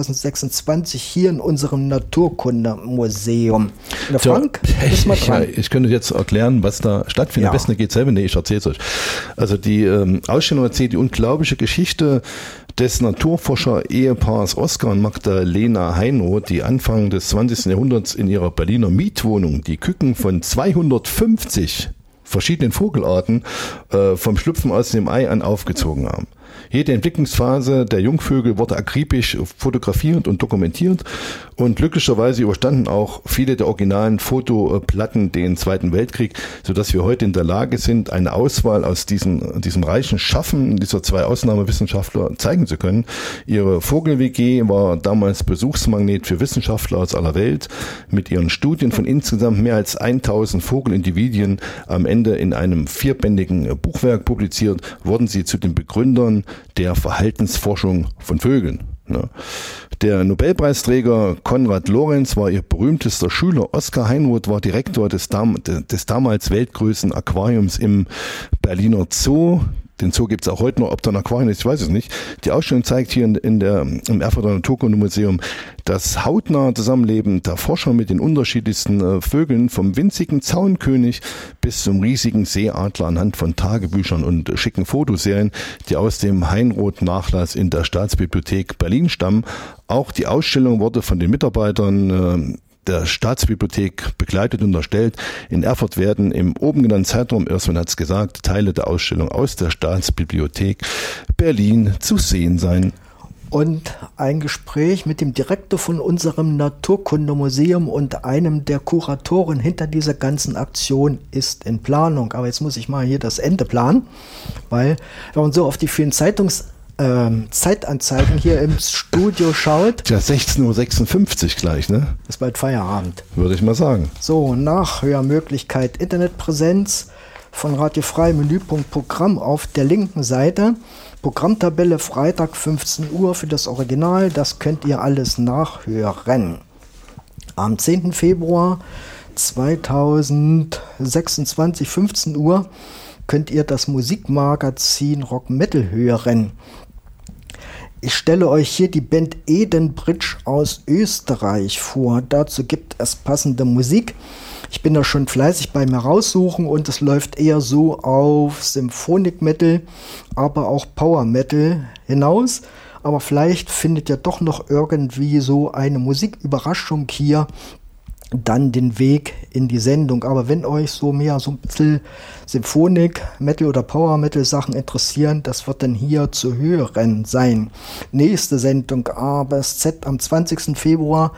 2026 hier in unserem Naturkundemuseum. Der Frank, ist mal dran. Ich könnte jetzt erklären, was da stattfindet. Am besten geht es selber. Nee, ich erzähle es euch. Also die Ausstellung erzählt die unglaubliche Geschichte des Naturforscher-Ehepaars Oskar und Magdalena Heinroth, die Anfang des 20. Jahrhunderts in ihrer Berliner Mietwohnung die Küken von 250 verschiedenen Vogelarten vom Schlüpfen aus dem Ei an aufgezogen haben. Jede Entwicklungsphase der Jungvögel wurde akribisch fotografiert und dokumentiert und glücklicherweise überstanden auch viele der originalen Fotoplatten den Zweiten Weltkrieg, sodass wir heute in der Lage sind, eine Auswahl aus diesem reichen Schaffen dieser zwei Ausnahmewissenschaftler zeigen zu können. Ihre Vogel-WG war damals Besuchsmagnet für Wissenschaftler aus aller Welt. Mit ihren Studien von insgesamt mehr als 1000 Vogelindividuen am Ende in einem 4-bändigen Buchwerk publiziert, wurden sie zu den Begründern der Verhaltensforschung von Vögeln. Der Nobelpreisträger Konrad Lorenz war ihr berühmtester Schüler. Oskar Heinroth war Direktor des damals weltgrößten Aquariums im Berliner Zoo. Den Zoo gibt es auch heute noch, ob da ein Aquarium ist, ich weiß es nicht. Die Ausstellung zeigt hier im Erfurter Naturkundemuseum das hautnahe Zusammenleben der Forscher mit den unterschiedlichsten Vögeln, vom winzigen Zaunkönig bis zum riesigen Seeadler anhand von Tagebüchern und schicken Fotoserien, die aus dem Heinroth-Nachlass in der Staatsbibliothek Berlin stammen. Auch die Ausstellung wurde von den Mitarbeitern der Staatsbibliothek begleitet und erstellt. In Erfurt werden im oben genannten Zeitraum, Ersmann hat es gesagt, Teile der Ausstellung aus der Staatsbibliothek Berlin zu sehen sein. Und ein Gespräch mit dem Direktor von unserem Naturkundemuseum und einem der Kuratoren hinter dieser ganzen Aktion ist in Planung. Aber jetzt muss ich mal hier das Ende planen, weil wenn man so auf die vielen Zeitanzeigen hier im Studio schaut. Ja, 16.56 Uhr gleich, ne? Ist bald Feierabend. Würde ich mal sagen. So, Nachhörmöglichkeit, Internetpräsenz von Radio Frei, Menüpunkt Programm auf der linken Seite. Programmtabelle Freitag 15 Uhr für das Original, das könnt ihr alles nachhören. Am 10. Februar 2026, 15 Uhr, könnt ihr das Musikmagazin Rock Metal hören. Ich stelle euch hier die Band Edenbridge aus Österreich vor. Dazu gibt es passende Musik. Ich bin da schon fleißig beim Heraussuchen und es läuft eher so auf Symphonic Metal, aber auch Power Metal hinaus. Aber vielleicht findet ihr doch noch irgendwie so eine Musiküberraschung hier dann den Weg in die Sendung. Aber wenn euch so mehr so ein bisschen Symphonik, Metal oder Power Metal Sachen interessieren, das wird dann hier zu hören sein. Nächste Sendung ABSZ am 20. Februar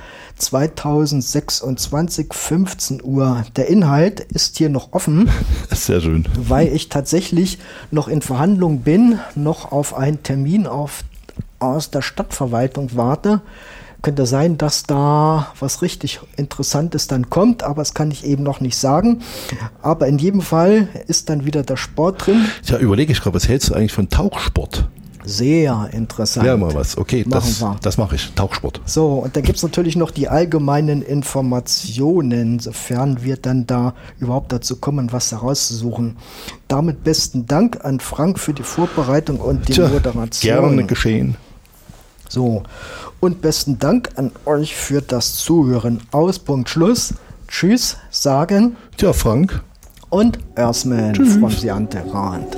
2026, 15 Uhr. Der Inhalt ist hier noch offen. Sehr schön. Weil ich tatsächlich noch in Verhandlung bin, noch auf einen Termin aus der Stadtverwaltung warte. Könnte sein, dass da was richtig Interessantes dann kommt, aber das kann ich eben noch nicht sagen. Aber in jedem Fall ist dann wieder der Sport drin. Ja, überlege ich gerade, was hältst du eigentlich von Tauchsport? Sehr interessant. Ja, mal was. Okay, das mache ich. Tauchsport. So, und dann gibt es natürlich noch die allgemeinen Informationen, sofern wir dann da überhaupt dazu kommen, was herauszusuchen. Damit besten Dank an Frank für die Vorbereitung und die Moderation. Gerne geschehen. So, und besten Dank an euch für das Zuhören. Aus, Punkt, Schluss. Tschüss, sagen. Tja, Frank. Und Ersman from the Underground.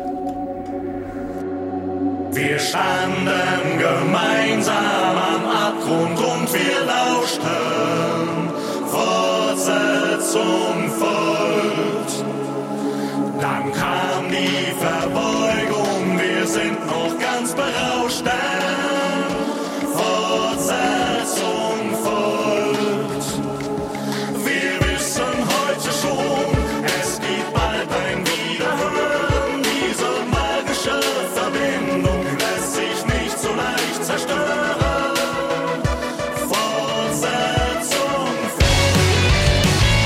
Wir standen gemeinsam am Abgrund und wir lauschten. Fortsetzung folgt. Dann kam die Verbeugung, wir sind noch ganz berauscht. Fortsetzung folgt. Wir wissen heute schon, es gibt bald ein Wiederhören. Diese magische Verbindung lässt sich nicht so leicht zerstören. Fortsetzung folgt.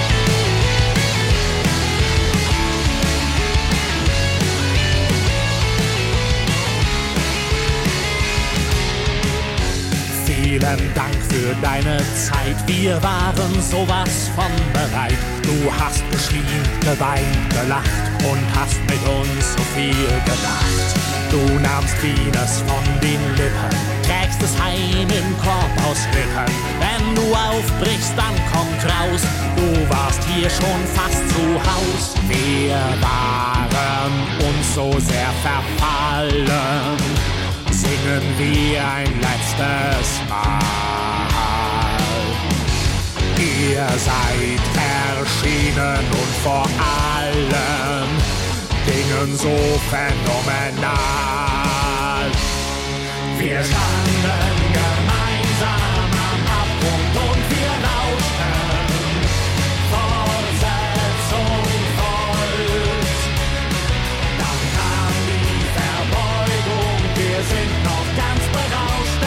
Vielen Dank für deine Zeit, wir waren sowas von bereit. Du hast geschrien, geweint, gelacht und hast mit uns so viel gedacht. Du nahmst vieles von den Lippen, trägst es heim im Korb aus Rippen. Wenn du aufbrichst, dann kommt raus, du warst hier schon fast zu Haus. Wir waren uns so sehr verfallen, singen wir ein letztes Mal. Ihr seid erschienen und vor allem Dingen so phänomenal. Wir standen gemeinsam am Abgrund und wir lauschten. Fortsetzung folgt. Dann kam die Verbeugung, wir sind noch ganz berauscht.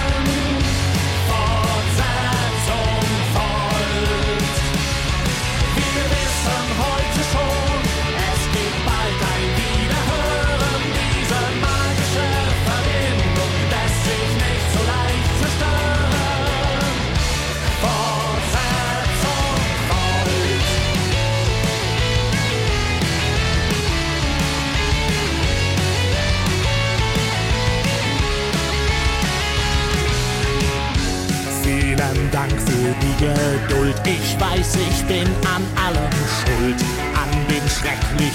Fortsetzung folgt. Wir wissen heute schon, es gibt bald ein Wiederhören. Diese magische Verbindung lässt sich nicht so leicht Geduld. Ich weiß, ich bin an allem schuld, an dem schrecklich